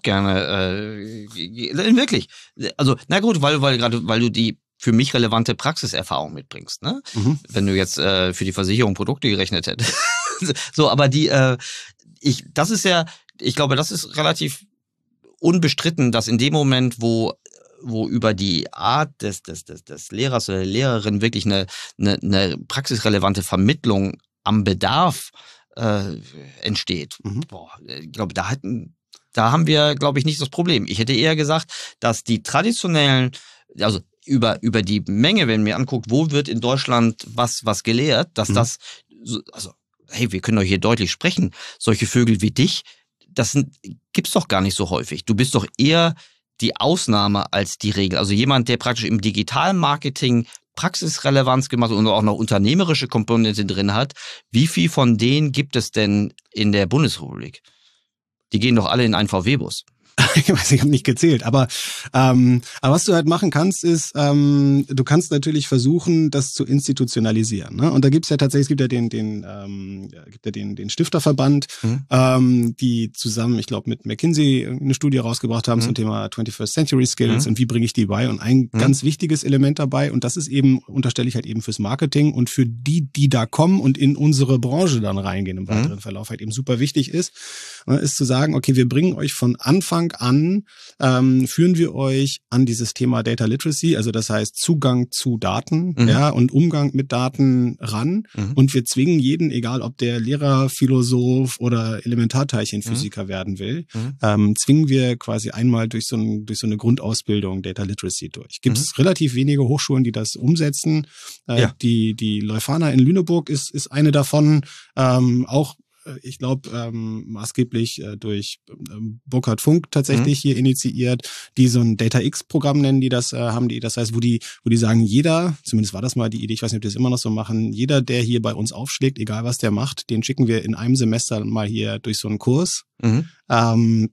gerne, äh, wirklich. Also, na gut, weil, weil gerade, weil du die für mich relevante Praxiserfahrung mitbringst, ne? Mhm. Wenn du jetzt äh, für die Versicherung Produkte gerechnet hättest. So, aber die, äh, ich, das ist ja, ich glaube, das ist relativ unbestritten, dass in dem Moment, wo wo über die Art des, des, des, des Lehrers oder der Lehrerin wirklich eine, eine, eine praxisrelevante Vermittlung am Bedarf äh, entsteht. Mhm. Boah, ich glaube, da hatten, da haben wir, glaube ich, nicht das Problem. Ich hätte eher gesagt, dass die traditionellen, also über, über die Menge, wenn man mir anguckt, wo wird in Deutschland was, was gelehrt, dass mhm. das, also, hey, wir können doch hier deutlich sprechen, solche Vögel wie dich, das sind, gibt's doch gar nicht so häufig. Du bist doch eher die Ausnahme als die Regel. Also jemand, der praktisch im Digitalmarketing Praxisrelevanz gemacht und auch noch unternehmerische Komponente drin hat. Wie viel von denen gibt es denn in der Bundesrepublik? Die gehen doch alle in einen V W-Bus. Ich weiß, ich habe nicht gezählt, aber ähm, aber was du halt machen kannst, ist, ähm, du kannst natürlich versuchen, das zu institutionalisieren. Ne? Und da gibt's ja tatsächlich, es gibt ja den den ähm, gibt ja den den Stifterverband, mhm. ähm, die zusammen, ich glaube, mit McKinsey eine Studie rausgebracht haben mhm. zum Thema twenty-first Century Skills mhm. und wie bringe ich die bei. Und ein mhm. ganz wichtiges Element dabei, und das ist eben, unterstelle ich halt eben fürs Marketing und für die, die da kommen und in unsere Branche dann reingehen im weiteren mhm. Verlauf, halt eben super wichtig ist, ist zu sagen, okay, wir bringen euch von Anfang an, ähm, führen wir euch an dieses Thema Data Literacy, also das heißt Zugang zu Daten, mhm. ja, und Umgang mit Daten ran. Mhm. Und wir zwingen jeden, egal ob der Lehrer, Philosoph oder Elementarteilchenphysiker mhm. werden will, mhm. ähm, zwingen wir quasi einmal durch so, ein, durch so eine Grundausbildung Data Literacy durch. Gibt es mhm. relativ wenige Hochschulen, die das umsetzen. Äh, ja. Die die Leuphana in Lüneburg ist ist eine davon, ähm, auch ich glaube, ähm, maßgeblich äh, durch ähm, Burkhard Funk tatsächlich mhm. hier initiiert, die so ein Data X-Programm nennen, die das äh, haben, die das heißt, wo die, wo die sagen, jeder, zumindest war das mal die Idee, ich weiß nicht, ob die das immer noch so machen, jeder, der hier bei uns aufschlägt, egal was der macht, den schicken wir in einem Semester mal hier durch so einen Kurs. Mhm. Ähm,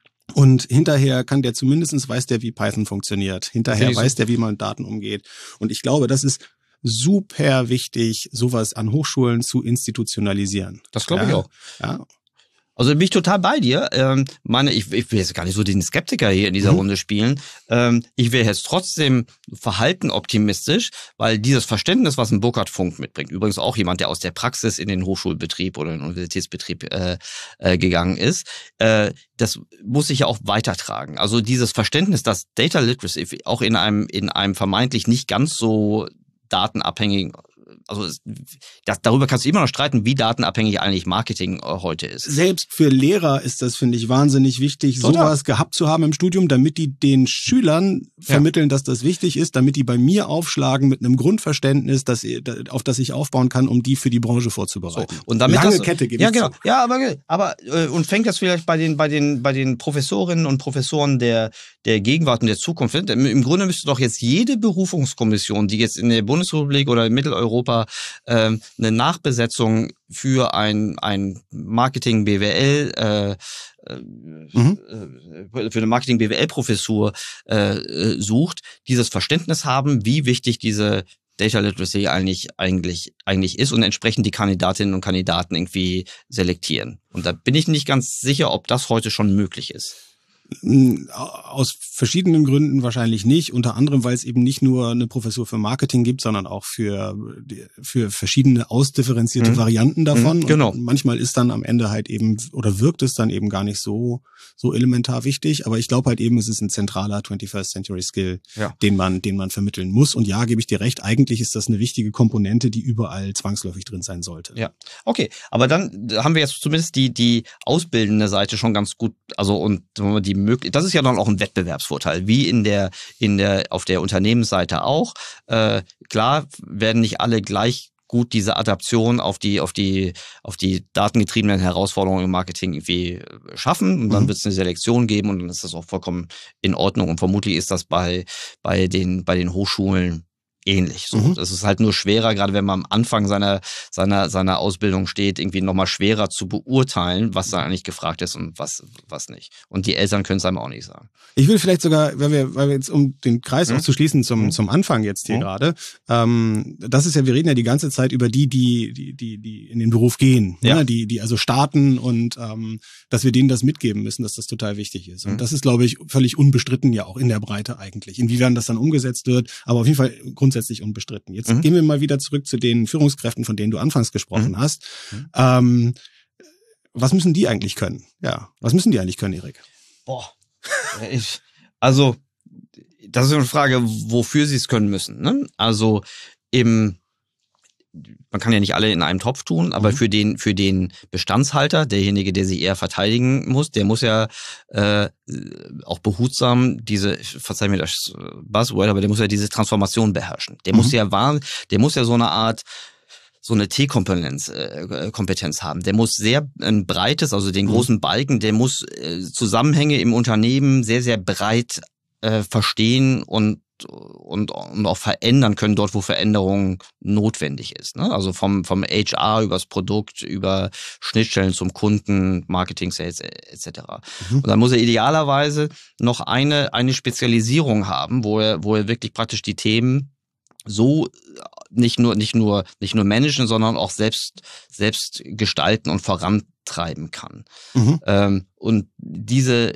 Und hinterher kann der zumindestens weiß der, wie Python funktioniert. Hinterher weiß der, wie man mit Daten umgeht. Und ich glaube, das ist super wichtig, sowas an Hochschulen zu institutionalisieren. Das glaube ja. ich auch. Ja. Also bin ich total bei dir. Ähm, meine, ich, ich will jetzt gar nicht so den Skeptiker hier in dieser mhm. Runde spielen. Ähm, ich wäre jetzt trotzdem verhalten optimistisch, weil dieses Verständnis, was ein Burkhard Funk mitbringt, übrigens auch jemand, der aus der Praxis in den Hochschulbetrieb oder den Universitätsbetrieb äh, äh, gegangen ist, äh, das muss sich ja auch weitertragen. Also dieses Verständnis, dass Data Literacy auch in einem in einem vermeintlich nicht ganz so datenabhängigen, also das, darüber kannst du immer noch streiten, wie datenabhängig eigentlich Marketing heute ist. Selbst für Lehrer ist das, finde ich, wahnsinnig wichtig, Total. sowas gehabt zu haben im Studium, damit die den Schülern vermitteln, ja. dass das wichtig ist, damit die bei mir aufschlagen mit einem Grundverständnis, dass, auf das ich aufbauen kann, um die für die Branche vorzubereiten. So, und damit Lange das, Kette gibt ja, es. Genau. Ja, aber, aber und fängt das vielleicht bei den, bei den, bei den Professorinnen und Professoren der, der Gegenwart und der Zukunft. Im Grunde müsste doch jetzt jede Berufungskommission, die jetzt in der Bundesrepublik oder in Mitteleuropa ähm, eine Nachbesetzung für ein, ein Marketing-B W L, äh, mhm. äh, für eine Marketing-B W L-Professur äh, sucht, dieses Verständnis haben, wie wichtig diese Data Literacy eigentlich, eigentlich, eigentlich ist und entsprechend die Kandidatinnen und Kandidaten irgendwie selektieren. Und da bin ich nicht ganz sicher, ob das heute schon möglich ist. Aus verschiedenen Gründen wahrscheinlich nicht. Unter anderem, weil es eben nicht nur eine Professur für Marketing gibt, sondern auch für, für verschiedene ausdifferenzierte mhm. Varianten davon. Mhm, genau. Und manchmal ist dann am Ende halt eben, oder wirkt es dann eben gar nicht so, so elementar wichtig. Aber ich glaube halt eben, es ist ein zentraler twenty-first Century Skill, ja. den man, den man vermitteln muss. Und ja, gebe ich dir recht, eigentlich ist das eine wichtige Komponente, die überall zwangsläufig drin sein sollte. Ja, okay. Aber dann haben wir jetzt zumindest die, die ausbildende Seite schon ganz gut, also und die möglich, das ist ja dann auch ein Wettbewerbsvorteil, wie in der, in der, auf der Unternehmensseite auch. Äh, klar werden nicht alle gleich gut diese Adaption auf die, auf die, auf die datengetriebenen Herausforderungen im Marketing irgendwie schaffen. Und dann mhm. wird es eine Selektion geben und dann ist das auch vollkommen in Ordnung. Und vermutlich ist das bei, bei den, bei den Hochschulen ähnlich. So, mhm. das ist halt nur schwerer, gerade wenn man am Anfang seiner seiner seiner Ausbildung steht, irgendwie nochmal schwerer zu beurteilen, was da eigentlich gefragt ist und was was nicht. Und die Eltern können es einem auch nicht sagen. Ich will vielleicht sogar, weil wir, weil wir jetzt um den Kreis mhm. auch zu schließen zum mhm. zum Anfang jetzt hier mhm. gerade, ähm, das ist ja, wir reden ja die ganze Zeit über die, die die die die in den Beruf gehen, ja. ne? die die also starten und ähm, dass wir denen das mitgeben müssen, dass das total wichtig ist. Und mhm. das ist, glaube ich, völlig unbestritten ja auch in der Breite eigentlich. Inwiefern das dann umgesetzt wird, aber auf jeden Fall grundsätzlich unbestritten. Jetzt mhm. gehen wir mal wieder zurück zu den Führungskräften, von denen du anfangs gesprochen mhm. hast. Mhm. Ähm, was müssen die eigentlich können? Ja, was müssen die eigentlich können, Erik? Boah, ich, also das ist eine Frage, wofür sie es können müssen. Ne? Also im man kann ja nicht alle in einem Topf tun, aber mhm. für den für den Bestandshalter, derjenige, der sich eher verteidigen muss, der muss ja äh, auch behutsam diese, verzeih mir das Buzzword, aber der muss ja diese Transformation beherrschen. Der mhm. muss ja wahr, der muss ja so eine Art so eine T-Kompetenz äh, Kompetenz haben. Der muss sehr ein breites, also den großen Balken, der muss äh, Zusammenhänge im Unternehmen sehr sehr breit äh, verstehen und Und, und auch verändern können dort, wo Veränderung notwendig ist. Ne? Also vom, vom H R übers Produkt, über Schnittstellen zum Kunden, Marketing, Sales et cetera. Mhm. Und dann muss er idealerweise noch eine, eine Spezialisierung haben, wo er, wo er wirklich praktisch die Themen so nicht nur, nicht nur, nicht nur managen, sondern auch selbst, selbst gestalten und vorantreiben kann. Mhm. Ähm, und diese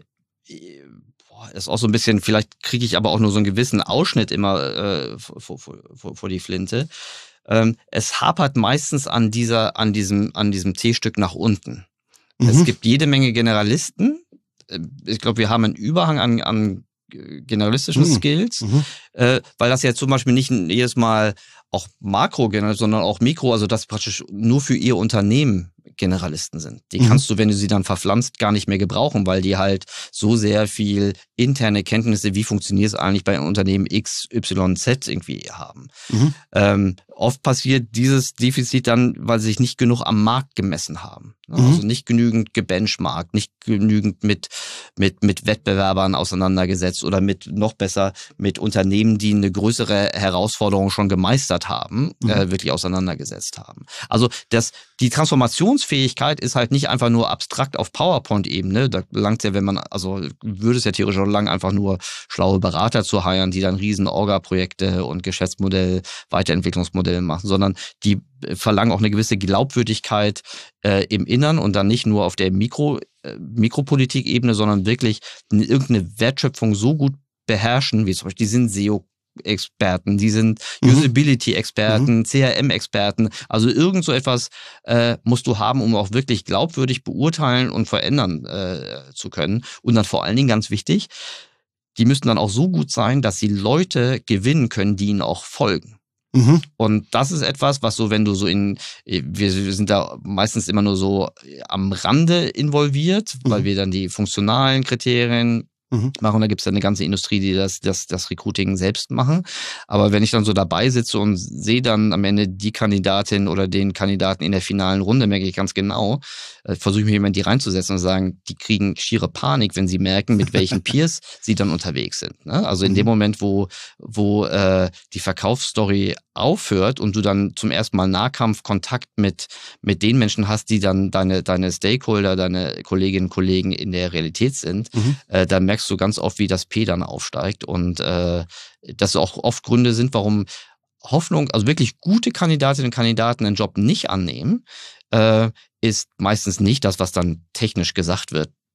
ist auch so ein bisschen, vielleicht kriege ich aber auch nur so einen gewissen Ausschnitt immer äh, vor, vor, vor die Flinte. Ähm, es hapert meistens an dieser, an diesem, an diesem T-Stück nach unten. Mhm. Es gibt jede Menge Generalisten. Ich glaube, wir haben einen Überhang an, an generalistischen mhm. Skills, mhm. äh, weil das ja zum Beispiel nicht jedes Mal auch Makro, sondern auch Mikro, also das praktisch nur für ihr Unternehmen Generalisten sind. Die mhm. kannst du, wenn du sie dann verpflanzt, gar nicht mehr gebrauchen, weil die halt so sehr viel interne Kenntnisse, wie funktioniert es eigentlich bei Unternehmen X, Y, Z irgendwie haben. Mhm. Ähm, oft passiert dieses Defizit dann, weil sie sich nicht genug am Markt gemessen haben. Mhm. Also nicht genügend gebenchmarkt, nicht genügend mit, mit, mit Wettbewerbern auseinandergesetzt oder mit, noch besser, mit Unternehmen, die eine größere Herausforderung schon gemeistert haben, mhm. äh, wirklich auseinandergesetzt haben. Also das, die Transformationsfähigkeit ist halt nicht einfach nur abstrakt auf PowerPoint-Ebene. Da langt ja, wenn man, also würde es ja theoretisch auch lang, einfach nur schlaue Berater zu heiern, die dann riesen Orga-Projekte und Geschäftsmodell, Weiterentwicklungsmodelle machen, sondern die verlangen auch eine gewisse Glaubwürdigkeit äh, im Innern und dann nicht nur auf der Mikro, äh, Mikropolitik-Ebene, sondern wirklich irgendeine Wertschöpfung so gut beherrschen, wie zum Beispiel, die sind S E O Experten, die sind Usability-Experten, mhm. C R M-Experten. Also irgend so etwas äh, musst du haben, um auch wirklich glaubwürdig beurteilen und verändern äh, zu können. Und dann vor allen Dingen ganz wichtig, die müssten dann auch so gut sein, dass sie Leute gewinnen können, die ihnen auch folgen. Mhm. Und das ist etwas, was so, wenn du so in, wir sind da meistens immer nur so am Rande involviert, mhm. weil wir dann die funktionalen Kriterien machen. Da gibt es dann eine ganze Industrie, die das, das, das Recruiting selbst machen. Aber wenn ich dann so dabei sitze und sehe dann am Ende die Kandidatin oder den Kandidaten in der finalen Runde, merke ich ganz genau, äh, versuche ich mir jemand die reinzusetzen und sagen, die kriegen schiere Panik, wenn sie merken, mit welchen Peers sie dann unterwegs sind. Ne? Also in dem Moment, wo, wo äh, die Verkaufsstory aufhört und du dann zum ersten Mal Nahkampfkontakt mit, mit den Menschen hast, die dann deine, deine Stakeholder, deine Kolleginnen und Kollegen in der Realität sind, mhm. äh, dann merkst du ganz oft, wie das P dann aufsteigt und äh, dass auch oft Gründe sind, warum Hoffnung, also wirklich gute Kandidatinnen und Kandidaten einen Job nicht annehmen, äh, ist meistens nicht das, was dann technisch gesagt wird,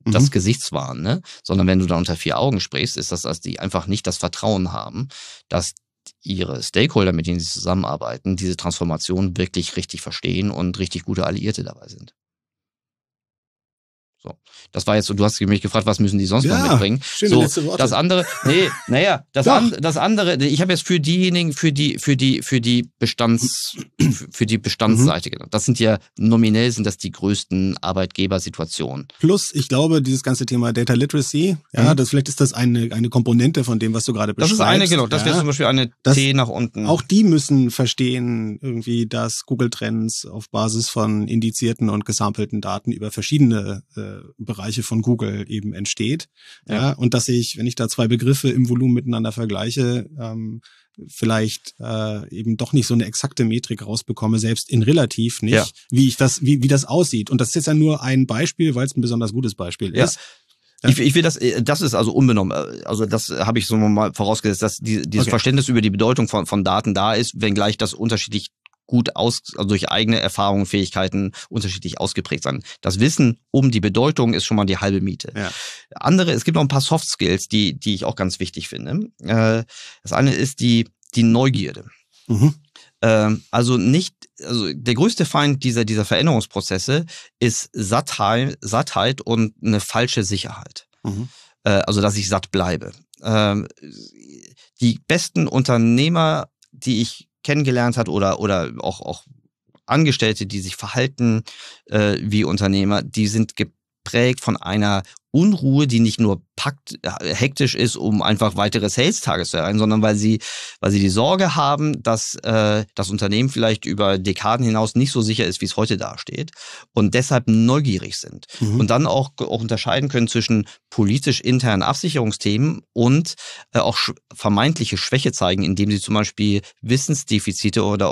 das Mhm. Gesichtswahn, ne? Sondern wenn du da unter vier Augen sprichst, ist das, dass die einfach nicht das Vertrauen haben, dass ihre Stakeholder, mit denen sie zusammenarbeiten, diese Transformation wirklich richtig verstehen und richtig gute Alliierte dabei sind. So, das war jetzt so, du hast mich gefragt, was müssen die sonst Ja, noch mitbringen? schöne So, letzte Worte. das andere, nee, naja, das, Doch. an, das andere, ich habe jetzt für diejenigen, für die, für die, für die Bestands, für die Bestandsseite genannt. Das sind ja, nominell sind das die größten Arbeitgebersituationen. Plus, ich glaube, dieses ganze Thema Data Literacy, ja, Mhm. das vielleicht ist das eine, eine Komponente von dem, was du gerade Das beschreibst. ist eine, genau, das ja. wäre zum Beispiel eine Das- T nach unten. Auch die müssen verstehen, irgendwie, dass Google Trends auf Basis von indizierten und gesampelten Daten über verschiedene äh, Bereiche von Google eben entsteht. Ja. Ja. Und dass ich, wenn ich da zwei Begriffe im Volumen miteinander vergleiche, ähm, vielleicht äh, eben doch nicht so eine exakte Metrik rausbekomme, selbst in relativ nicht, Ja. wie ich das, wie, wie das aussieht. Und das ist jetzt ja nur ein Beispiel, weil es ein besonders gutes Beispiel Ja. ist. Ich, ich will das, das ist also unbenommen, also das habe ich so mal vorausgesetzt, dass die, dieses Okay. Verständnis über die Bedeutung von, von Daten da ist, wenngleich das unterschiedlich gut aus, also durch eigene Erfahrungen, Fähigkeiten unterschiedlich ausgeprägt sein. Das Wissen um die Bedeutung ist schon mal die halbe Miete. Ja. Andere, es gibt noch ein paar Soft Skills, die, die ich auch ganz wichtig finde. Äh, Das eine ist die, die Neugierde. Mhm. Ähm, Also nicht, also der größte Feind dieser, dieser Veränderungsprozesse ist Sattheit, Sattheit und eine falsche Sicherheit. Mhm. Äh, Also, dass ich satt bleibe. Ähm, Die besten Unternehmer, die ich kennengelernt hat oder, oder auch, auch Angestellte, die sich verhalten äh, wie Unternehmer, die sind geprägt von einer Unruhe, die nicht nur packt, äh, hektisch ist, um einfach weitere Sales-Tage zu erreichen, sondern weil sie, weil sie die Sorge haben, dass äh, das Unternehmen vielleicht über Dekaden hinaus nicht so sicher ist, wie es heute dasteht und deshalb neugierig sind. Mhm. Und dann auch, auch unterscheiden können zwischen politisch internen Absicherungsthemen und äh, auch sch vermeintliche Schwäche zeigen, indem sie zum Beispiel Wissensdefizite oder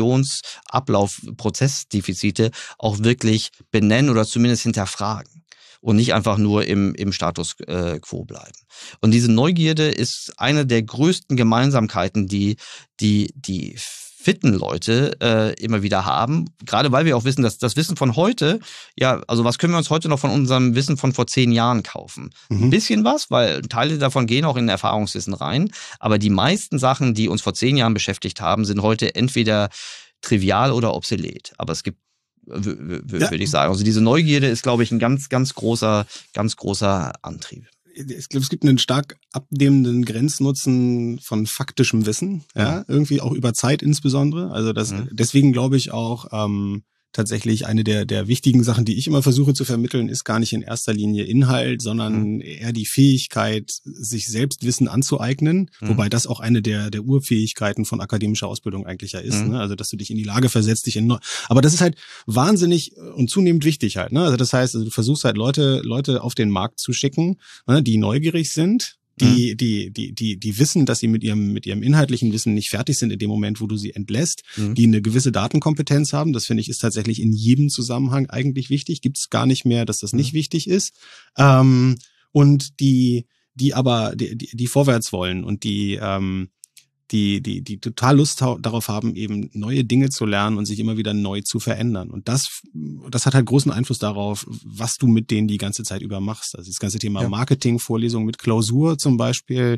Organisationsablauf-Prozessdefizite auch wirklich benennen oder zumindest hinterfragen. Und nicht einfach nur im, im Status äh, quo bleiben. Und diese Neugierde ist eine der größten Gemeinsamkeiten, die die, die fitten Leute äh, immer wieder haben. Gerade weil wir auch wissen, dass das Wissen von heute, ja, also was können wir uns heute noch von unserem Wissen von vor zehn Jahren kaufen? Mhm. Ein bisschen was, weil Teile davon gehen auch in Erfahrungswissen rein. Aber die meisten Sachen, die uns vor zehn Jahren beschäftigt haben, sind heute entweder trivial oder obsolet. Aber es gibt W- w- Ja. würde ich sagen. Also diese Neugierde ist, glaube ich, ein ganz, ganz großer, ganz großer Antrieb. Ich glaube, es gibt einen stark abnehmenden Grenznutzen von faktischem Wissen, ja, irgendwie auch über Zeit insbesondere. Also das, Mhm. deswegen glaube ich auch, ähm, tatsächlich eine der, der wichtigen Sachen, die ich immer versuche zu vermitteln, ist gar nicht in erster Linie Inhalt, sondern Mhm. eher die Fähigkeit, sich selbst Wissen anzueignen, Mhm. wobei das auch eine der, der Urfähigkeiten von akademischer Ausbildung eigentlich ja ist, Mhm. ne? Also, dass du dich in die Lage versetzt, dich in neu, aber das ist halt wahnsinnig und zunehmend wichtig halt, ne? Also, das heißt, also du versuchst halt Leute, Leute auf den Markt zu schicken, ne, die neugierig sind, die, die, die, die, die wissen, dass sie mit ihrem, mit ihrem inhaltlichen Wissen nicht fertig sind in dem Moment, wo du sie entlässt, Mhm. die eine gewisse Datenkompetenz haben. Das finde ich ist tatsächlich in jedem Zusammenhang eigentlich wichtig. Gibt es gar nicht mehr, dass das nicht Mhm. wichtig ist. Ähm, und die, die aber, die, die, die vorwärts wollen und die, ähm, die, die, die total Lust hau- darauf haben, eben neue Dinge zu lernen und sich immer wieder neu zu verändern. Und das, das hat halt großen Einfluss darauf, was du mit denen die ganze Zeit über machst. Also das ganze Thema Ja. Marketing, Vorlesungen mit Klausur zum Beispiel,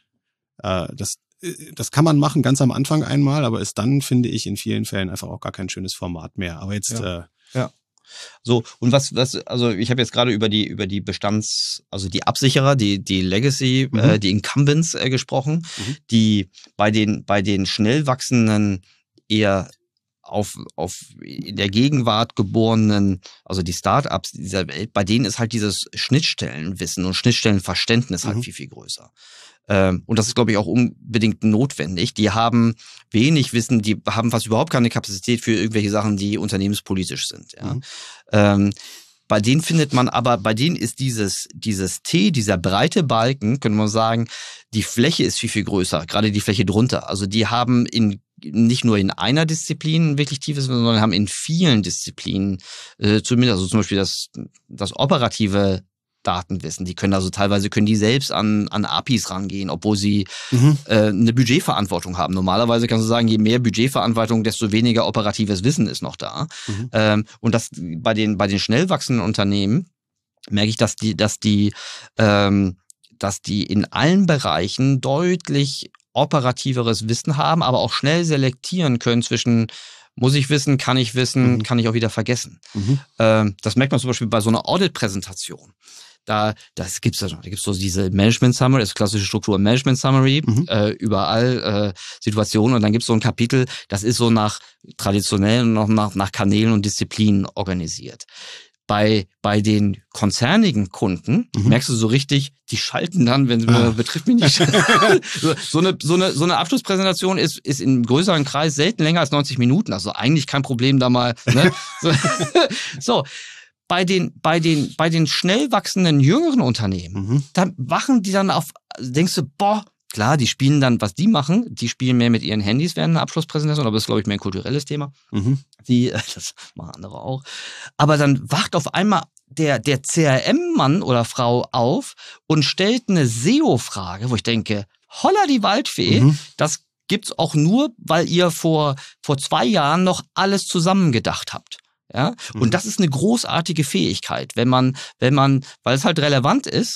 äh, das, äh, das kann man machen ganz am Anfang einmal, aber ist dann, finde ich, in vielen Fällen einfach auch gar kein schönes Format mehr. Aber jetzt, Ja. äh, So, und was, was, also ich habe jetzt gerade über die, über die Bestands, also die Absicherer, die, die Legacy, Mhm. äh, die Incumbents äh, gesprochen, Mhm. die bei den, bei den schnell wachsenden eher auf, auf in der Gegenwart geborenen, also die Startups dieser Welt, bei denen ist halt dieses Schnittstellenwissen und Schnittstellenverständnis halt Mhm. viel, viel größer. Ähm, und das ist, glaube ich, auch unbedingt notwendig. Die haben wenig Wissen, die haben fast überhaupt keine Kapazität für irgendwelche Sachen, die unternehmenspolitisch sind. Ja. Mhm. Ähm, bei denen findet man aber, bei denen ist dieses, dieses T, dieser breite Balken, könnte man sagen, die Fläche ist viel, viel größer, gerade die Fläche drunter. Also die haben in nicht nur in einer Disziplin wirklich tiefes Wissen, sondern haben in vielen Disziplinen, äh, zumindest, also zum Beispiel das, das operative Datenwissen. Die können also teilweise können die selbst an, an A P Is rangehen, obwohl sie mhm. äh, eine Budgetverantwortung haben. Normalerweise kannst du sagen, je mehr Budgetverantwortung, desto weniger operatives Wissen ist noch da. Mhm. Ähm, und das bei den, bei den schnell wachsenden Unternehmen merke ich, dass die, dass die, ähm, dass die in allen Bereichen deutlich operativeres Wissen haben, aber auch schnell selektieren können zwischen muss ich wissen, kann ich wissen, mhm. kann ich auch wieder vergessen. Mhm. Ähm, das merkt man zum Beispiel bei so einer Audit-Präsentation. Da, das gibt's da, da gibt's so diese Management Summary, das klassische Struktur Management Summary, mhm. äh, überall äh, Situationen und dann gibt's so ein Kapitel, das ist so nach traditionell und noch nach, nach Kanälen und Disziplinen organisiert. Bei, bei den konzernigen Kunden mhm. merkst du so richtig, die schalten dann, wenn ah. betrifft mich nicht. so eine, so eine, so eine Abschlusspräsentation ist, ist im größeren Kreis selten länger als neunzig Minuten. Also eigentlich kein Problem da mal, ne? so. so. Bei den, bei den, bei den schnell wachsenden jüngeren Unternehmen, mhm. da wachen die dann auf, denkst du, boah, klar, die spielen dann, was die machen, die spielen mehr mit ihren Handys während einer Abschlusspräsentation, aber das ist, glaube ich, mehr ein kulturelles Thema. Mhm. Die, das machen andere auch. Aber dann wacht auf einmal der, der C R M-Mann oder Frau auf und stellt eine S E O-Frage, wo ich denke, holla die Waldfee, mhm. das gibt's auch nur, weil ihr vor, vor zwei Jahren noch alles zusammengedacht habt. Ja, mhm. und das ist eine großartige Fähigkeit, wenn man, wenn man, weil es halt relevant ist,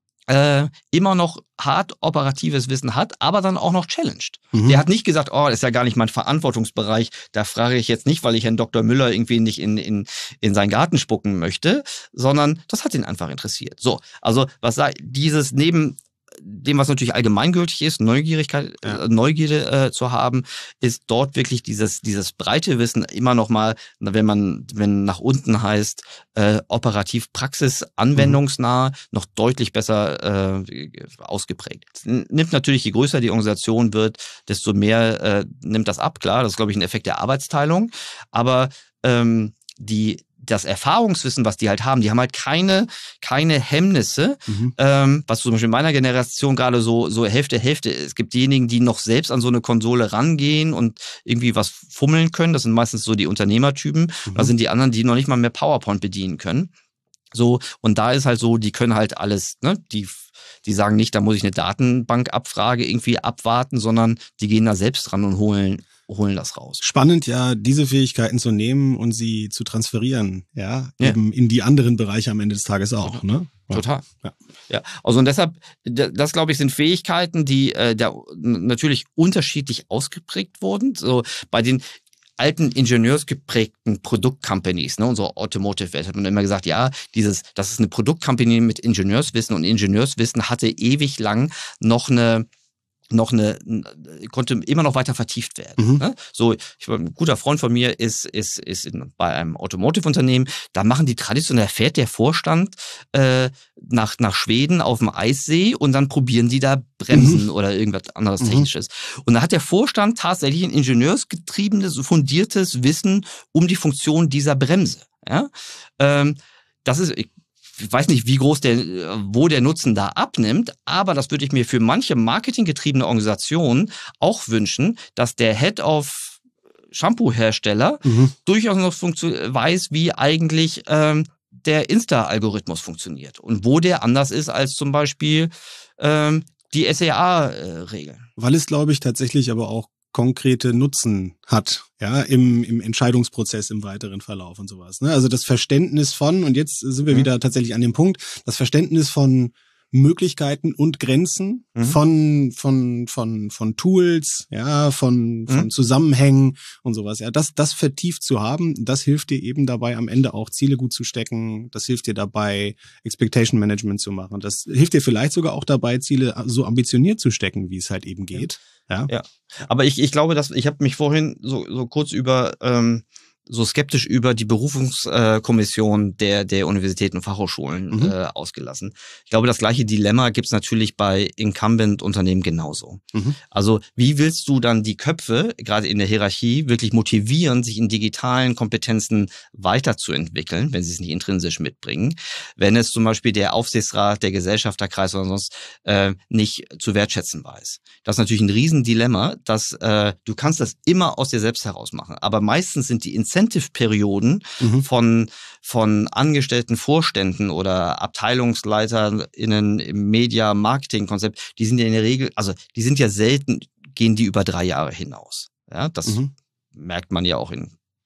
äh, immer noch hart operatives Wissen hat, aber dann auch noch challenged. Mhm. Der hat nicht gesagt, oh, das ist ja gar nicht mein Verantwortungsbereich, da frage ich jetzt nicht, weil ich Herrn Doktor Müller irgendwie nicht in, in, in seinen Garten spucken möchte, sondern das hat ihn einfach interessiert. So, also was sei dieses neben dem, was natürlich allgemeingültig ist, Neugierigkeit, ja. Neugierde äh, zu haben, ist dort wirklich dieses dieses breite Wissen immer noch mal, wenn man wenn nach unten heißt äh, operativ Praxis anwendungsnah, mhm. noch deutlich besser äh, ausgeprägt. Nimmt natürlich, je größer die Organisation wird, desto mehr äh, nimmt das ab. Klar, das ist, glaube ich, ein Effekt der Arbeitsteilung, aber ähm, die das Erfahrungswissen, was die halt haben, die haben halt keine keine Hemmnisse, mhm. ähm, was zum Beispiel in meiner Generation gerade so so Hälfte Hälfte ist. Es gibt diejenigen, die noch selbst an so eine Konsole rangehen und irgendwie was fummeln können. Das sind meistens so die Unternehmertypen. Mhm. Da sind die anderen, die noch nicht mal mehr PowerPoint bedienen können. So, und da ist halt so, die können halt alles, ne, die die sagen nicht, da muss ich eine Datenbankabfrage irgendwie abwarten, sondern die gehen da selbst ran und holen holen das raus. Spannend, ja, diese Fähigkeiten zu nehmen und sie zu transferieren, ja, ja. eben in die anderen Bereiche am Ende des Tages auch, ne? Ja. Total. Ja. ja. Also und deshalb, das glaube ich, sind Fähigkeiten, die äh, da natürlich unterschiedlich ausgeprägt wurden. So bei den alten ingenieursgeprägten Produktcompanies, ne, unsere Automotive-Welt hat man immer gesagt, ja, dieses, das ist eine Produktcompany mit Ingenieurswissen und Ingenieurswissen hatte ewig lang noch eine noch eine, konnte immer noch weiter vertieft werden. Mhm. Ne? So, ich, ein guter Freund von mir ist, ist, ist in, bei einem Automotive-Unternehmen, da machen die traditionell, fährt der Vorstand äh, nach, nach Schweden auf dem Eissee und dann probieren die da Bremsen mhm. oder irgendwas anderes mhm. Technisches. Und da hat der Vorstand tatsächlich ein ingenieursgetriebenes, fundiertes Wissen um die Funktion dieser Bremse. Ja? Ähm, das ist, ich, Ich weiß nicht, wie groß der, wo der Nutzen da abnimmt, aber das würde ich mir für manche marketinggetriebene Organisationen auch wünschen, dass der Head of Shampoo-Hersteller mhm. durchaus noch weiß, wie eigentlich ähm, der Insta-Algorithmus funktioniert und wo der anders ist als zum Beispiel ähm, die S E A-Regeln. Weil es, glaube ich, tatsächlich aber auch konkrete Nutzen hat, ja, im, im Entscheidungsprozess im weiteren Verlauf und sowas. Ne? Also das Verständnis von, und jetzt sind wir mhm. wieder tatsächlich an dem Punkt, das Verständnis von Möglichkeiten und Grenzen mhm. von von von von Tools, ja, von von mhm. Zusammenhängen und sowas. Ja, das das vertieft zu haben, das hilft dir eben dabei, am Ende auch Ziele gut zu stecken. Das hilft dir dabei, Expectation Management zu machen. Das hilft dir vielleicht sogar auch dabei, Ziele so ambitioniert zu stecken, wie es halt eben geht. Ja, ja. Aber ich ich glaube, dass ich habe mich vorhin so so kurz über ähm, so skeptisch über die Berufungskommission der der Universitäten und Fachhochschulen mhm. äh, ausgelassen. Ich glaube, das gleiche Dilemma gibt's natürlich bei Incumbent-Unternehmen genauso. Mhm. Also wie willst du dann die Köpfe, gerade in der Hierarchie, wirklich motivieren, sich in digitalen Kompetenzen weiterzuentwickeln, wenn sie es nicht intrinsisch mitbringen, wenn es zum Beispiel der Aufsichtsrat, der Gesellschafterkreis oder sonst äh, nicht zu wertschätzen weiß. Das ist natürlich ein Riesendilemma, dass äh, du kannst das immer aus dir selbst heraus machen, aber meistens sind die Incentive-Perioden mhm. von, von angestellten Vorständen oder AbteilungsleiterInnen im Media-Marketing-Konzept, die sind ja in der Regel, also die sind ja selten, gehen die über drei Jahre hinaus. Ja, das mhm. merkt man ja auch in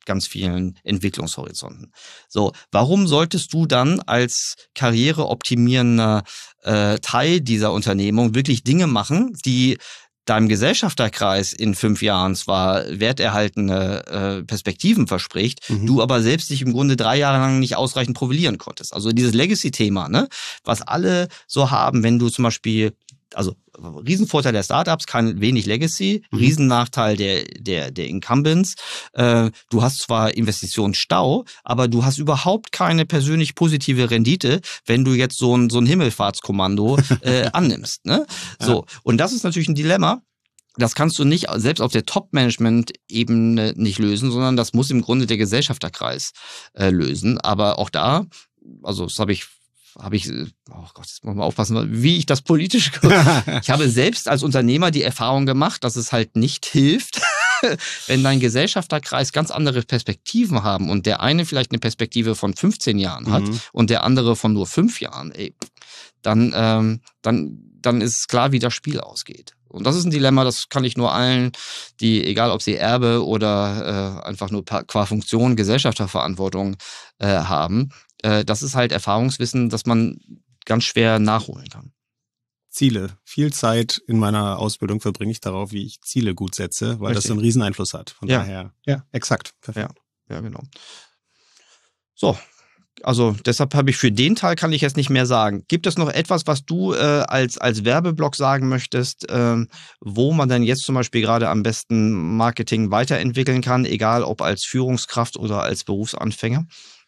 ganz vielen Entwicklungshorizonten. So, warum solltest du dann als karriereoptimierender äh, Teil dieser Unternehmung wirklich Dinge machen, die deinem Gesellschafterkreis in fünf Jahren zwar werterhaltende äh, Perspektiven verspricht, mhm. du aber selbst dich im Grunde drei Jahre lang nicht ausreichend profilieren konntest. Also dieses Legacy-Thema, ne, was alle so haben, wenn du zum Beispiel, also Riesenvorteil der Startups, kein wenig Legacy, mhm. Riesennachteil der der der Incumbents. Äh, du hast zwar Investitionsstau, aber du hast überhaupt keine persönlich positive Rendite, wenn du jetzt so ein so ein Himmelfahrtskommando äh, annimmst. Ne? Ja. So, und das ist natürlich ein Dilemma. Das kannst du nicht selbst auf der Top-Management-Ebene nicht lösen, sondern das muss im Grunde der Gesellschafterkreis äh, lösen. Aber auch da, also das habe ich habe ich, oh Gott, jetzt muss man aufpassen, wie ich das politisch, ich habe selbst als Unternehmer die Erfahrung gemacht, dass es halt nicht hilft, wenn dein Gesellschafterkreis ganz andere Perspektiven haben und der eine vielleicht eine Perspektive von fünfzehn Jahren hat mhm. und der andere von nur fünf Jahren, ey, dann, ähm, dann, dann ist klar, wie das Spiel ausgeht. Und das ist ein Dilemma, das kann ich nur allen, die, egal ob sie Erbe oder äh, einfach nur qua Funktion Gesellschafterverantwortung äh, haben, äh, das ist halt Erfahrungswissen, das man ganz schwer nachholen kann. Ziele. Viel Zeit in meiner Ausbildung verbringe ich darauf, wie ich Ziele gut setze, weil Richtig. Das so einen riesen Einfluss hat. Von ja. daher, ja, exakt. Perfekt. Ja, ja, genau. So. Also deshalb habe ich für den Teil kann ich jetzt nicht mehr sagen. Gibt es noch etwas, was du äh, als, als Werbeblock sagen möchtest, ähm, wo man denn jetzt zum Beispiel gerade am besten Marketing weiterentwickeln kann, egal ob als Führungskraft oder als Berufsanfänger?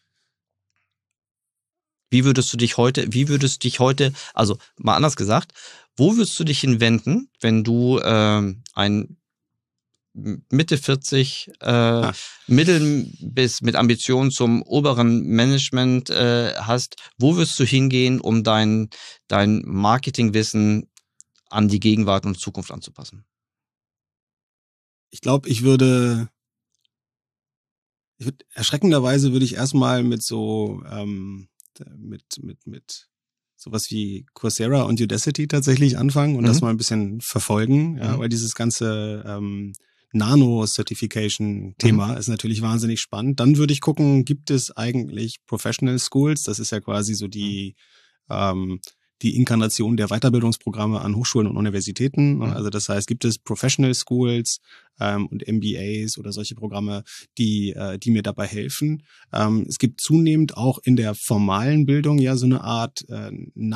Wie würdest du dich heute, wie würdest du dich heute, also mal anders gesagt, wo würdest du dich hinwenden, wenn du ähm, ein Mitte vierzig, äh, ah. Mittel bis mit Ambitionen zum oberen Management äh, hast, wo wirst du hingehen, um dein, dein Marketingwissen an die Gegenwart und Zukunft anzupassen? Ich glaube, ich würde, ich würde, erschreckenderweise würde ich erstmal mit so, ähm, mit, mit, mit sowas wie Coursera und Udacity tatsächlich anfangen und mhm. das mal ein bisschen verfolgen, ja, mhm. weil dieses ganze, ähm, Nano-Certification-Thema mhm. ist natürlich wahnsinnig spannend. Dann würde ich gucken, gibt es eigentlich Professional Schools? Das ist ja quasi so die, ähm, die Inkarnation der Weiterbildungsprogramme an Hochschulen und Universitäten. Mhm. Also das heißt, gibt es Professional Schools ähm, und M B As oder solche Programme, die äh, die mir dabei helfen. Ähm, es gibt zunehmend auch in der formalen Bildung ja so eine Art äh,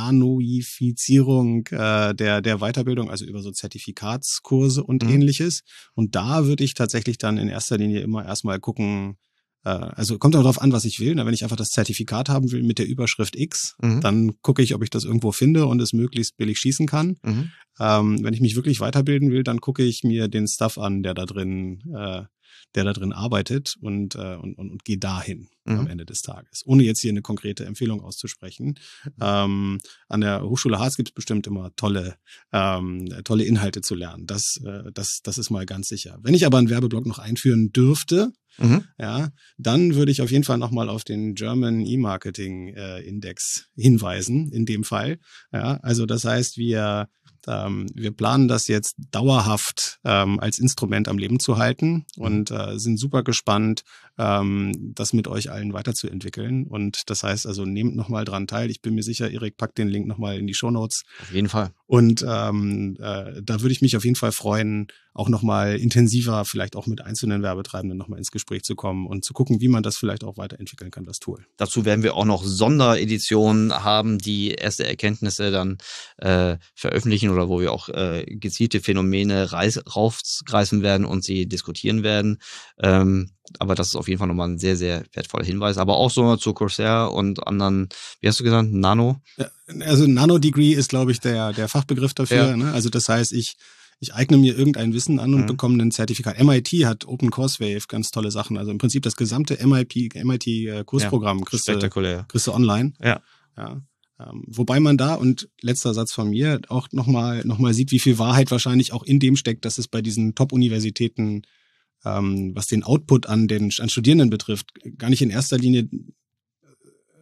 Nanoifizierung äh, der der Weiterbildung, also über so Zertifikatskurse und mhm. ähnliches. Und da würde ich tatsächlich dann in erster Linie immer erstmal gucken, also kommt auch darauf an, was ich will. Wenn ich einfach das Zertifikat haben will mit der Überschrift X, mhm. dann gucke ich, ob ich das irgendwo finde und es möglichst billig schießen kann. Mhm. Ähm, wenn ich mich wirklich weiterbilden will, dann gucke ich mir den Stuff an, der da drin, äh, der da drin arbeitet und, äh, und, und, und gehe dahin mhm. am Ende des Tages. Ohne jetzt hier eine konkrete Empfehlung auszusprechen. Ähm, an der Hochschule Harz gibt es bestimmt immer tolle, ähm, tolle Inhalte zu lernen. Das, äh, das, das ist mal ganz sicher. Wenn ich aber einen Werbeblock noch einführen dürfte, Mhm. ja, dann würde ich auf jeden Fall nochmal auf den German E-Marketing äh, Index hinweisen, in dem Fall. Ja, also das heißt, wir, ähm, wir planen das jetzt dauerhaft ähm, als Instrument am Leben zu halten und äh, sind super gespannt, ähm, das mit euch allen weiterzuentwickeln. Und das heißt also, nehmt nochmal dran teil. Ich bin mir sicher, Erik packt den Link nochmal in die Shownotes. Auf jeden Fall. Und ähm, äh, da würde ich mich auf jeden Fall freuen, auch nochmal intensiver, vielleicht auch mit einzelnen Werbetreibenden nochmal ins Gespräch zu kommen und zu gucken, wie man das vielleicht auch weiterentwickeln kann, das Tool. Dazu werden wir auch noch Sondereditionen haben, die erste Erkenntnisse dann äh, veröffentlichen oder wo wir auch äh, gezielte Phänomene reis- raufgreifen werden und sie diskutieren werden. Ähm, aber das ist auf jeden Fall nochmal ein sehr, sehr wertvoller Hinweis. Aber auch so zu Coursera und anderen, wie hast du gesagt, Nano? Also Nano-Degree ist, glaube ich, der, der Fachbegriff dafür. Ja. Ne? Also das heißt, ich Ich eigne mir irgendein Wissen an und mhm. bekomme ein Zertifikat. M I T hat Open Coursewave, ganz tolle Sachen. Also im Prinzip das gesamte M I T-Kursprogramm ja, kriegst, spektakulär. kriegst du online. Ja. ja. Ähm, wobei man da, und letzter Satz von mir, auch nochmal noch mal sieht, wie viel Wahrheit wahrscheinlich auch in dem steckt, dass es bei diesen Top-Universitäten, ähm, was den Output an den an Studierenden betrifft, gar nicht in erster Linie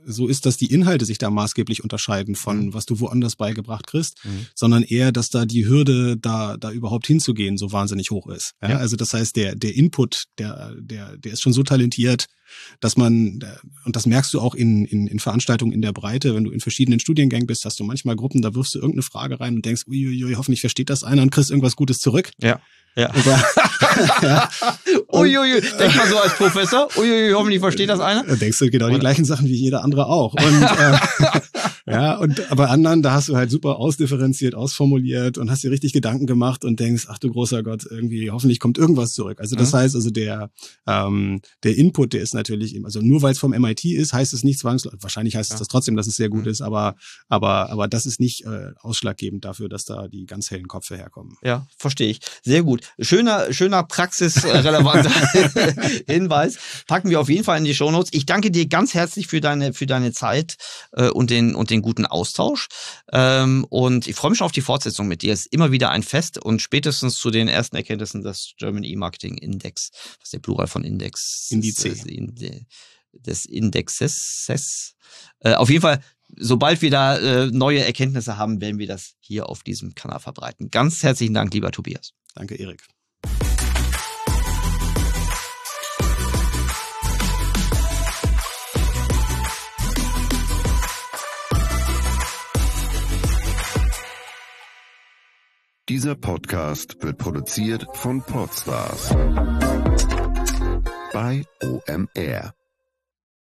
so ist, dass die Inhalte sich da maßgeblich unterscheiden von, mhm. was du woanders beigebracht kriegst, mhm. sondern eher, dass da die Hürde, da da überhaupt hinzugehen, so wahnsinnig hoch ist. Ja? Ja. Also das heißt, der der Input, der der der ist schon so talentiert, dass man, und das merkst du auch in, in, in Veranstaltungen in der Breite, wenn du in verschiedenen Studiengängen bist, hast du manchmal Gruppen, da wirfst du irgendeine Frage rein und denkst, uiuiui, hoffentlich versteht das einer und kriegst irgendwas Gutes zurück. Ja. Ja. ja. Uiuiui, denk mal so als Professor, uiuiui, hoffentlich versteht das einer. Da denkst du genau die gleichen Sachen wie jeder andere auch. Und, äh, ja, und bei anderen, da hast du halt super ausdifferenziert, ausformuliert und hast dir richtig Gedanken gemacht und denkst, ach du großer Gott, irgendwie, hoffentlich kommt irgendwas zurück. Also das mhm. heißt, also der, ähm, der Input, der ist natürlich, also nur weil es vom M I T ist, heißt es nicht zwangsläufig, wahrscheinlich heißt ja. es das trotzdem, dass es sehr gut mhm. ist, aber, aber, aber das ist nicht äh, ausschlaggebend dafür, dass da die ganz hellen Köpfe herkommen. Ja, verstehe ich. Sehr gut. Schöner, schöner praxisrelevanter Hinweis. Packen wir auf jeden Fall in die Shownotes. Ich danke dir ganz herzlich für deine, für deine Zeit äh, und den, und den guten Austausch. Ähm, und ich freue mich schon auf die Fortsetzung mit dir. Es ist immer wieder ein Fest und spätestens zu den ersten Erkenntnissen des German E-Marketing Index, was der Plural von Index Indice. Ist, äh, des Indexes. Äh, auf jeden Fall, sobald wir da äh, neue Erkenntnisse haben, werden wir das hier auf diesem Kanal verbreiten. Ganz herzlichen Dank, lieber Tobias. Danke, Erik. Dieser Podcast wird produziert von Podstars bei O M R.